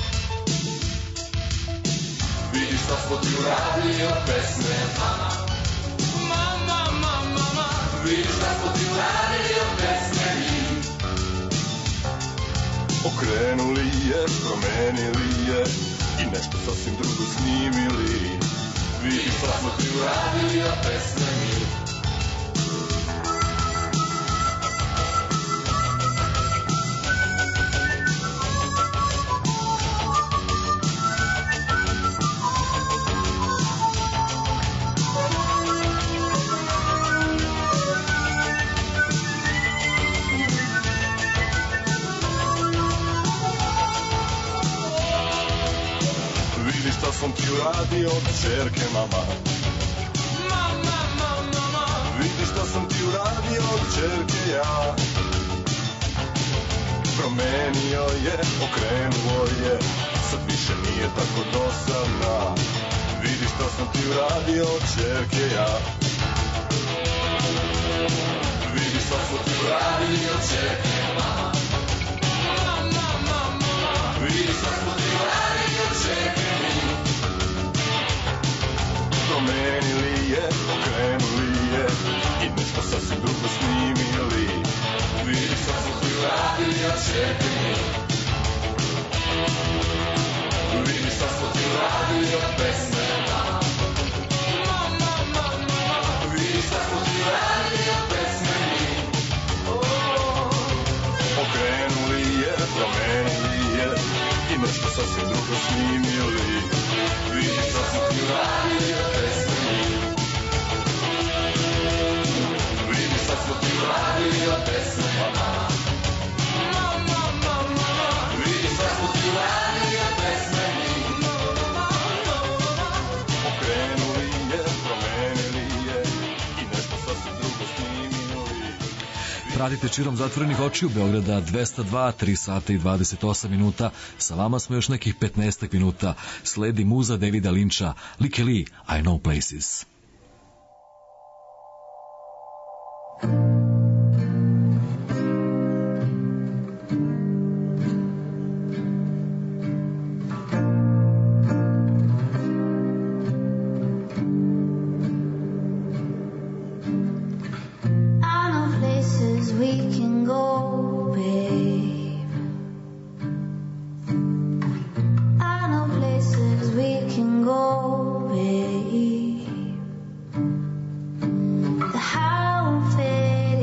Vidi šta smo ti uradili od pesme mama. Mama, mama, mama. Vidi šta smo ti uradili od pesme mi. Okrenuli je, promenili je i nešto sasvim drugo snimili. Vidi šta smo ti uradili od pesme mi. Šta sam ti uradio od čerke mama. Mama, mama, mama. Vidi šta sam ti uradio od čerke ja. Promenio je, okrenuo je, sad više nije tako dosadna. Vidi šta sam ti uradio od čerke ja. Vidi šta sam ti uradio od čerke mama. Mama, mama, mama. Vidi šta sam ti uradio od čerke mi. Promenili je, okrenuli je i nešto sasvim drugo snimili. Vidi šta smo ti uradili od čerke mi. Vidi šta smo ti uradili od pesme mama. Mama, mama, mama. Vidi šta smo ti uradili od pesme mi. Okrenuli je, promenili je i nešto sasvim drugo snimili. Vidi šta smo ti uradili od pesme mi. Vidi šta smo ti uradili od pesme mama. Mama, mama, mama. Vidi šta smo ti uradili od pesme mi. Okrenuli je, promenili je i nešto sasvim drugo snimili. Pratite Širom zatvorenih očiju Beograda 202, 3 sata i 28 minuta. Sa vama smo još nekih 15 minuta. Sledi muza Davida Linča, Like Lee, I Know Places. I know places we can go, babe. I know places we can go, babe. The high won't fade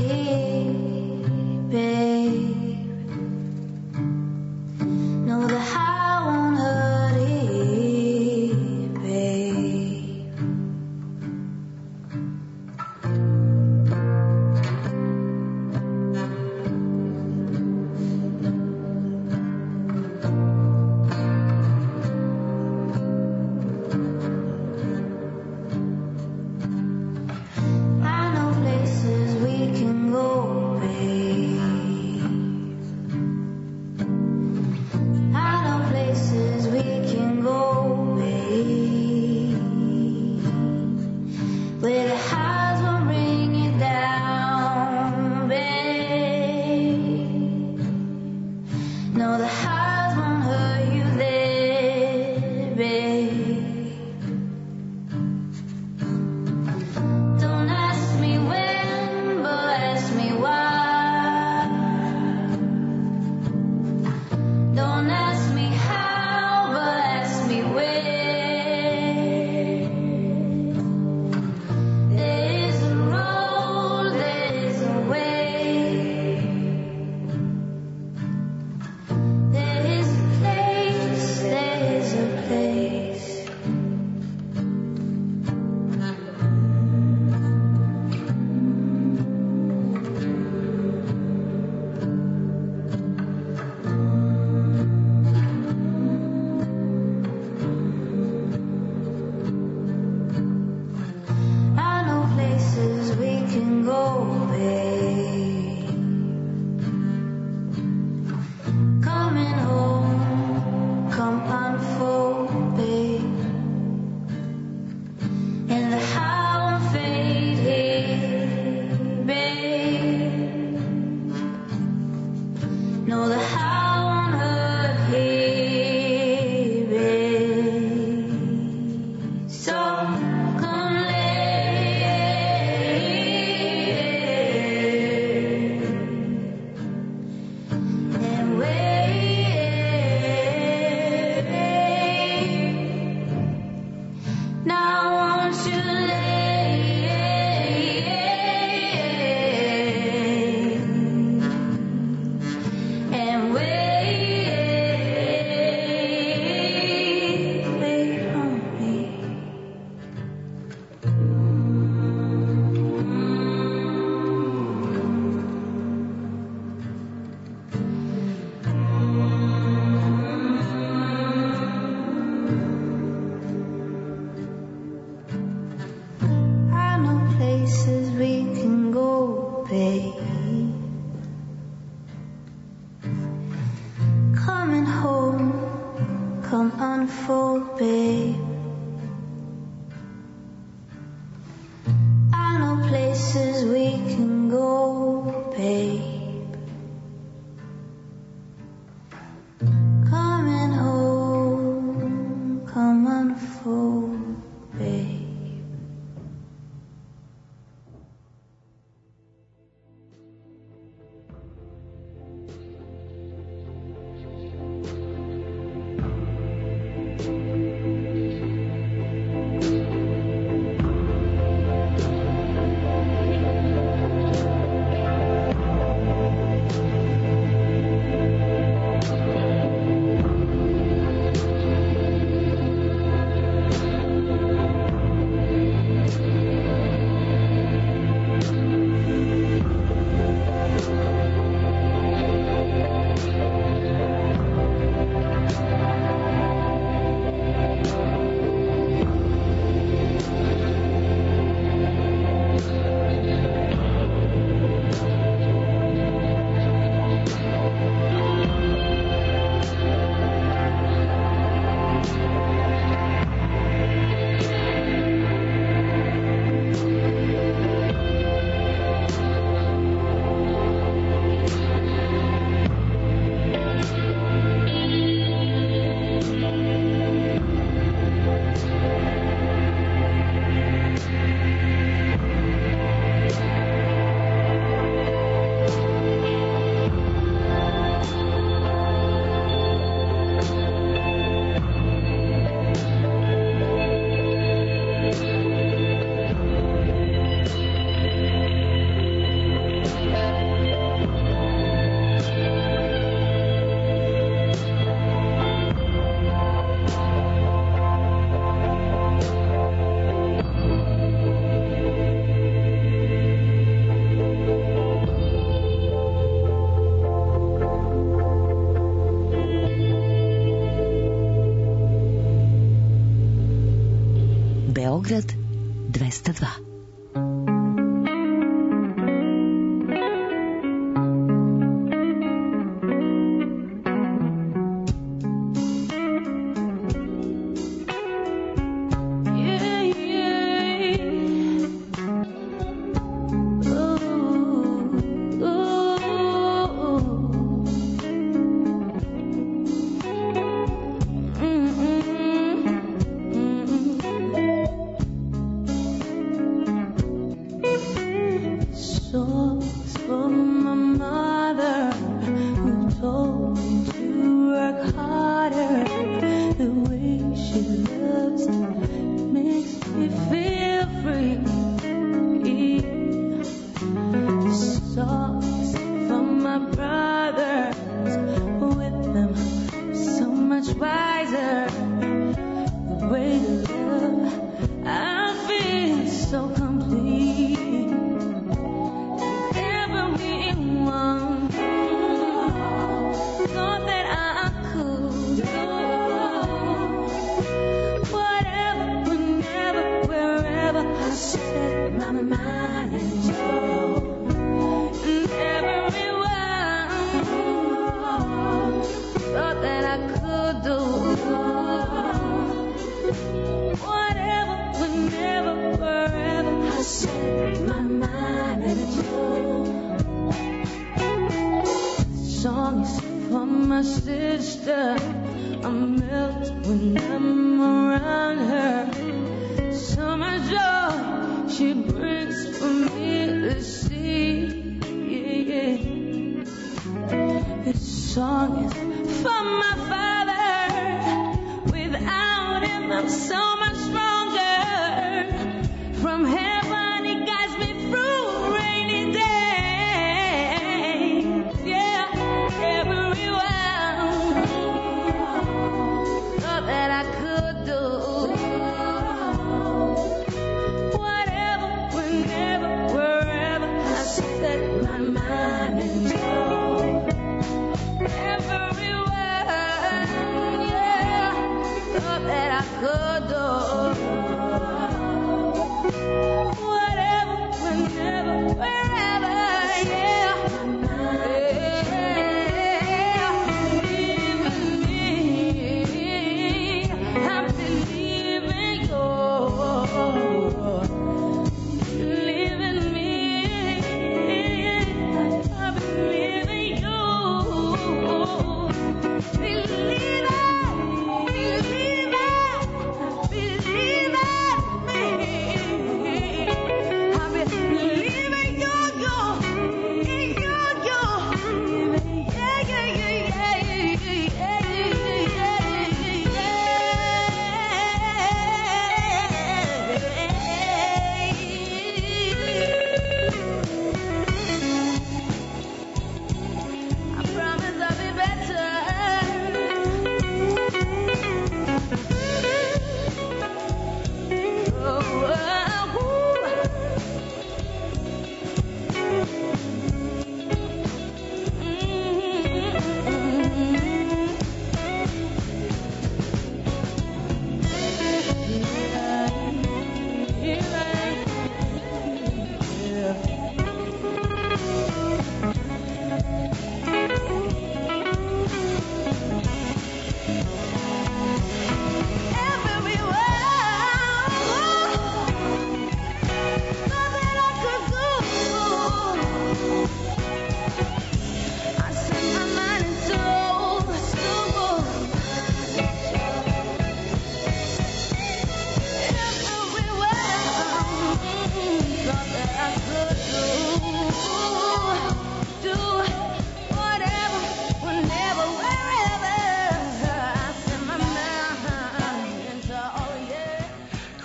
unfold, babe. I know places we can go, babe. Coming home, come unfold, babe. Beograd 202. That I could do.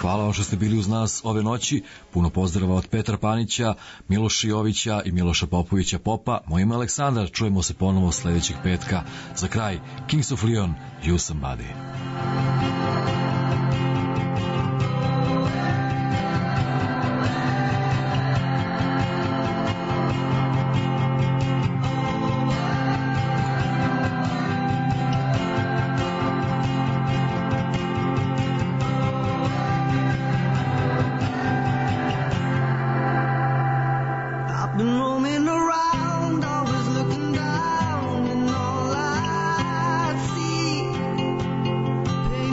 Hvala vam što ste bili uz nas ove noći. Puno pozdrava od Petra Panića, Miloša Jovića i Miloša Popovića Popa. Moje ime je Aleksandar, čujemo se ponovo sledećeg petka. Za kraj, Kings of Leon, You Somebody. I've been roaming around, always looking down, and all I see,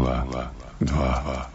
222.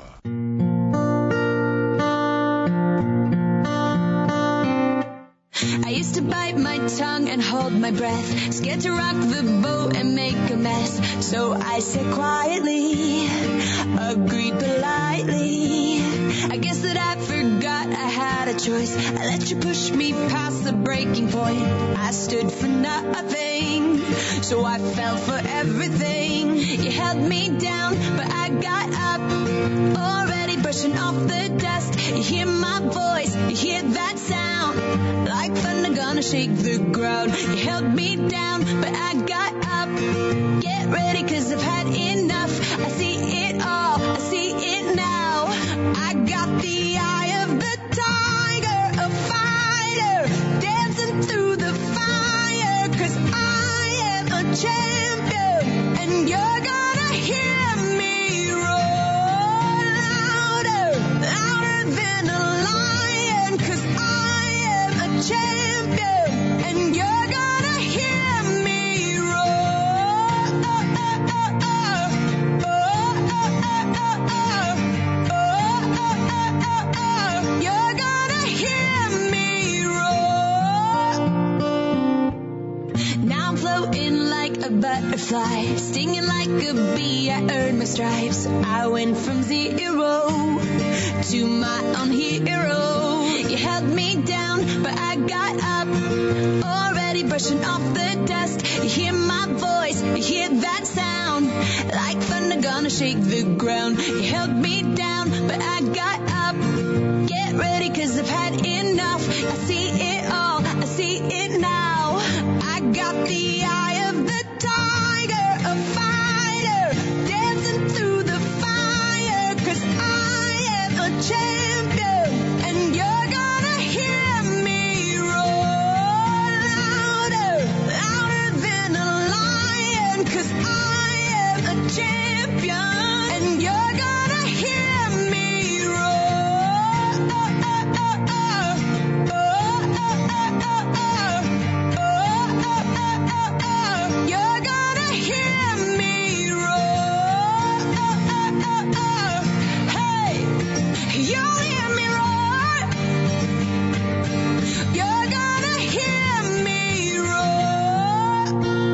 I used to bite my tongue and hold my breath, scared to rock the boat and make a mess. So I said quietly, agreed politely. I guess that I forgot I had a choice. I let you push me past the breaking point. I stood for nothing, so I fell for everything. You held me down, but I got up, already brushing off the dust. You hear my voice, you hear that sound, like thunder gonna shake the ground. You held me down, but I got up. Get ready, 'cause I've had enough. I see it all, I see it now. I got the eye of the tiger, a fighter, dancing through the fire. 'Cause I am a champion, and you're gonna hear me roar louder, louder than a lion. 'Cause I am a champion, and you're gonna hear me roar. You're gonna hear me roar. Now I'm floating like a butterfly, stinging like a bee. I earned my stripes. I went from zero to my own hero. You held me down, but I got up, already brushing off the dust. You hear my voice, you hear that sound, like thunder gonna shake the ground. You held me down, but I got up. Get ready, 'cause I've had enough. I see it all, I see it now. I got the eye of the tiger, a fighter, dancing through the fire. 'Cause I am a champion, and you're gonna hear me roar louder, louder than a lion. 'Cause I am a champion, and you're gonna hear me roar. You're gonna hear me roar. Hey, you'll hear me roar. You're gonna hear me roar.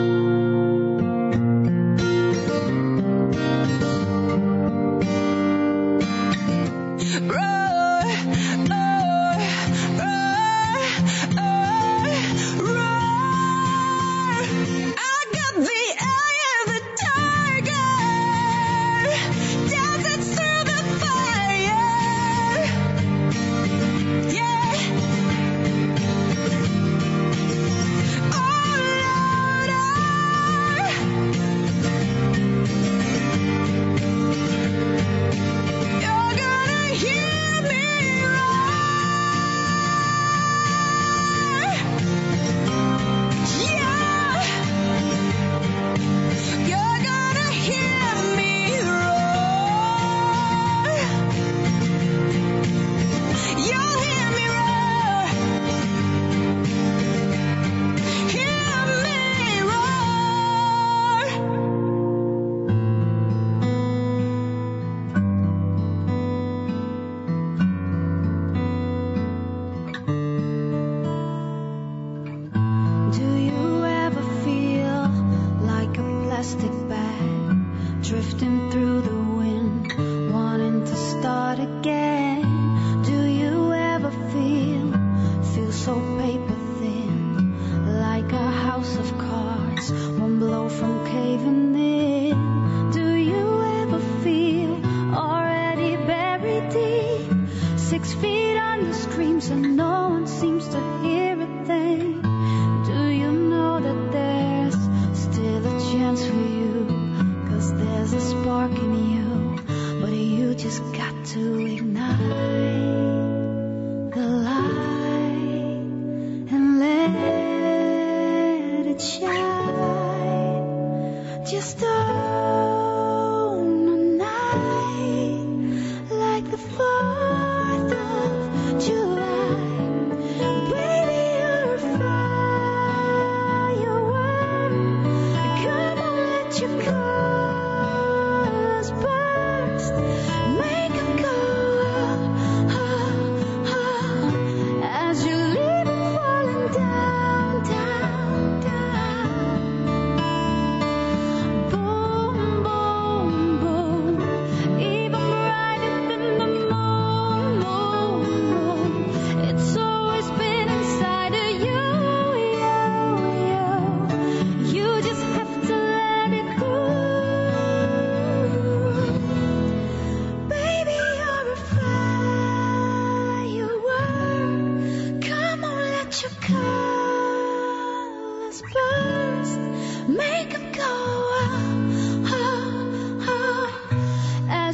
Roar, roar, roar, roar. I got the eye of the tiger, dancing through the fire. Yeah. Oh, louder. You're gonna hear me roar. Yeah. You're gonna hear me roar. You'll hear me roar. Hear me roar. Do you ever feel like a plastic bag drifting through the wind, wanting to start again? Do you ever feel so paper thin, like a house of cards, one blow from caving in? Do you ever feel already buried deep, 6 feet under screams and no one seems to hear a thing? Do you know that there's still a chance for you? 'Cause there's a spark in you, but you just got to ignite the light and let it shine. Just own the night like the 4th of July. Baby, you're a firework. Come on, let your colors burn.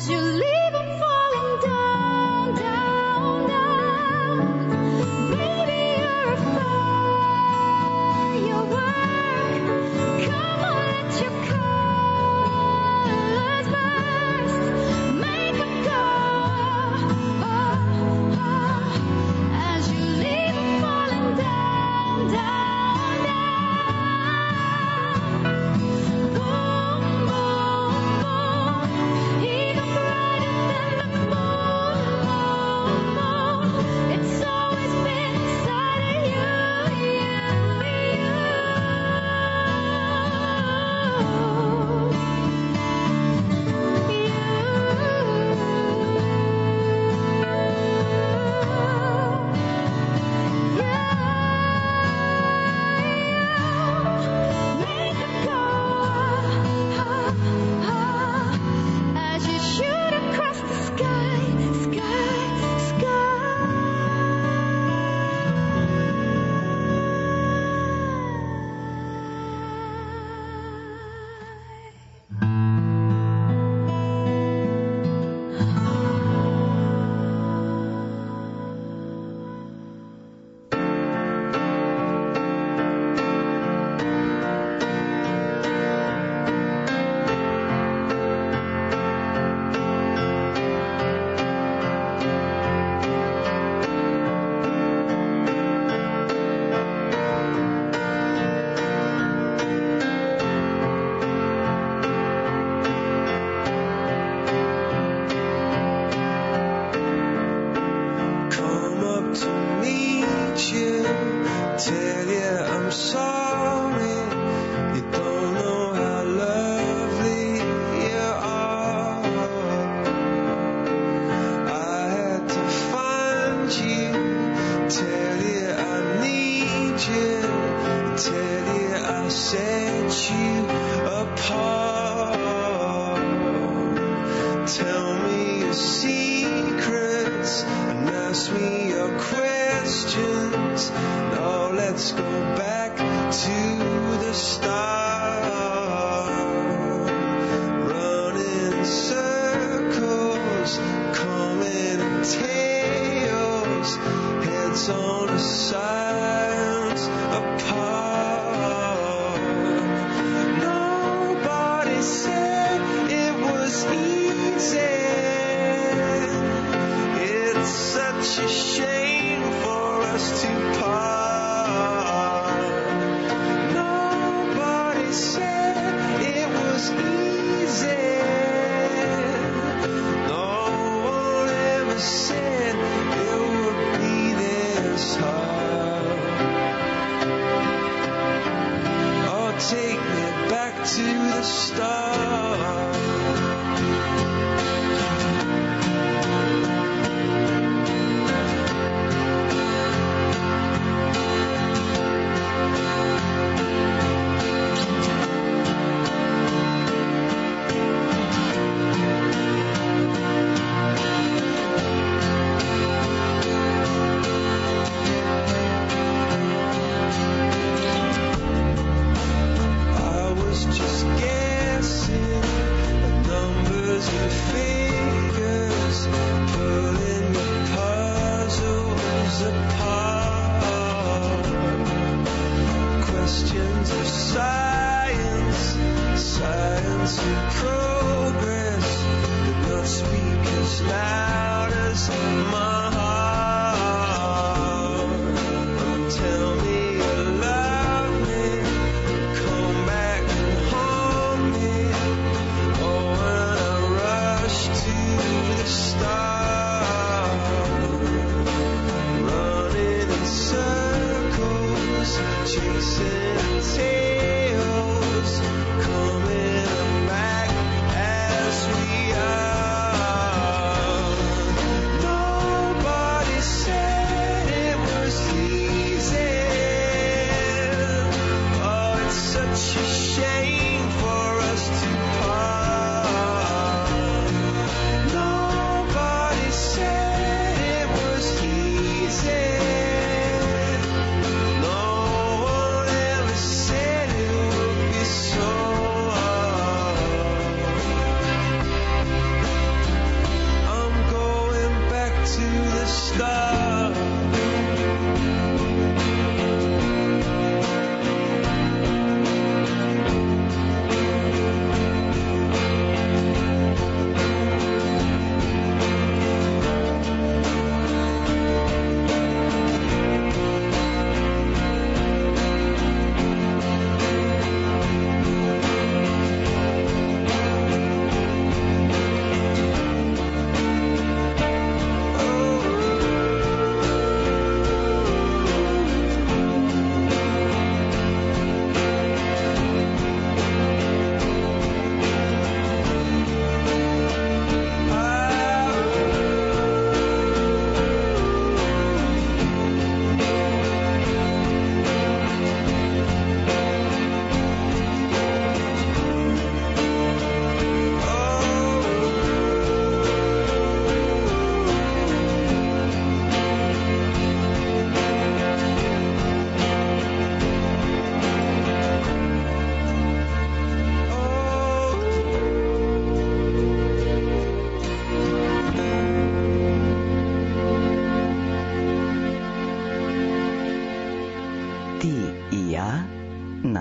As you leave, I'm falling down, down, down. Baby, you're a firework. Come on, let your colors burst. Make 'em go. As you leave, I'm falling down, down, down. Boom, boom, boom. Even brighter than the moon. It's always been inside of you, Make it go. As you shoot across the sky, sky, sky. Come up to meet you, tell you I'm sorry. You don't know how lovely you are. I had to find you, tell you I need you, tell you I set you apart. Tell me your secrets and ask me your questions. Now let's go back to the start. Running in circles, coming in tails, heads on the sides apart. Nobody said it was easy. It's such a shame for us to part. Nobody said it was easy. No one ever said it would be this hard. Oh, take me back to the start.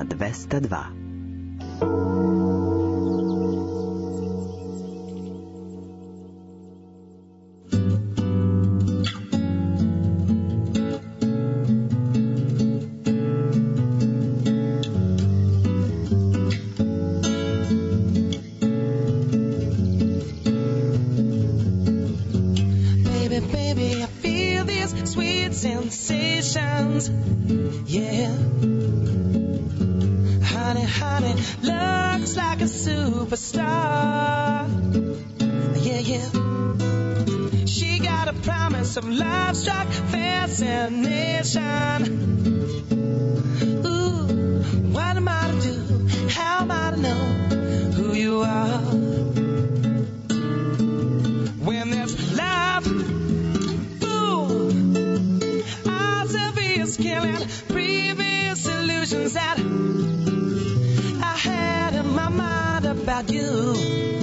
na 202. Sensations, yeah. Honey, honey, looks like a superstar, yeah, yeah. She got a promise of love-struck fascination. Ooh, what am I to do? How am I to know who you are? When there's love, killing previous illusions that I had in my mind about you.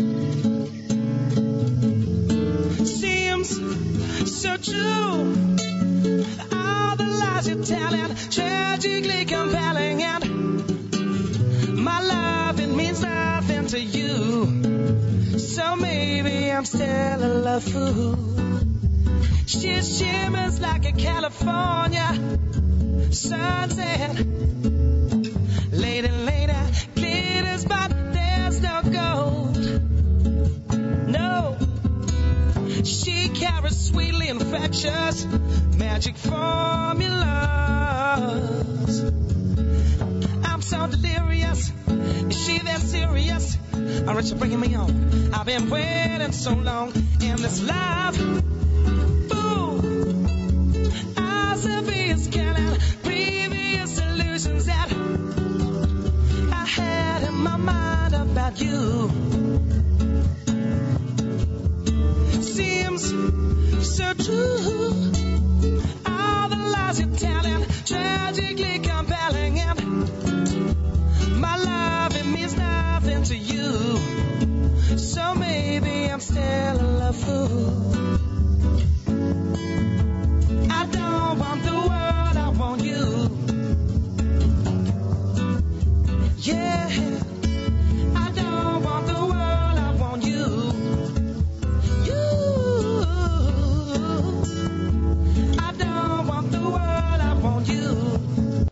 Seems so true, all the lies you're telling, tragically compelling, and my love, it means nothing to you. So maybe I'm still a love fool. She shimmers like a California sunset. Later, later, glitters, but there's no gold. No, she carries sweetly infectious magic formulas. I'm so delirious. Is she that serious? All right, you're bringing me on. I've been waiting so long in this love. Ooh, I'll be killing previous illusions that I had in my mind about you. Seems so true.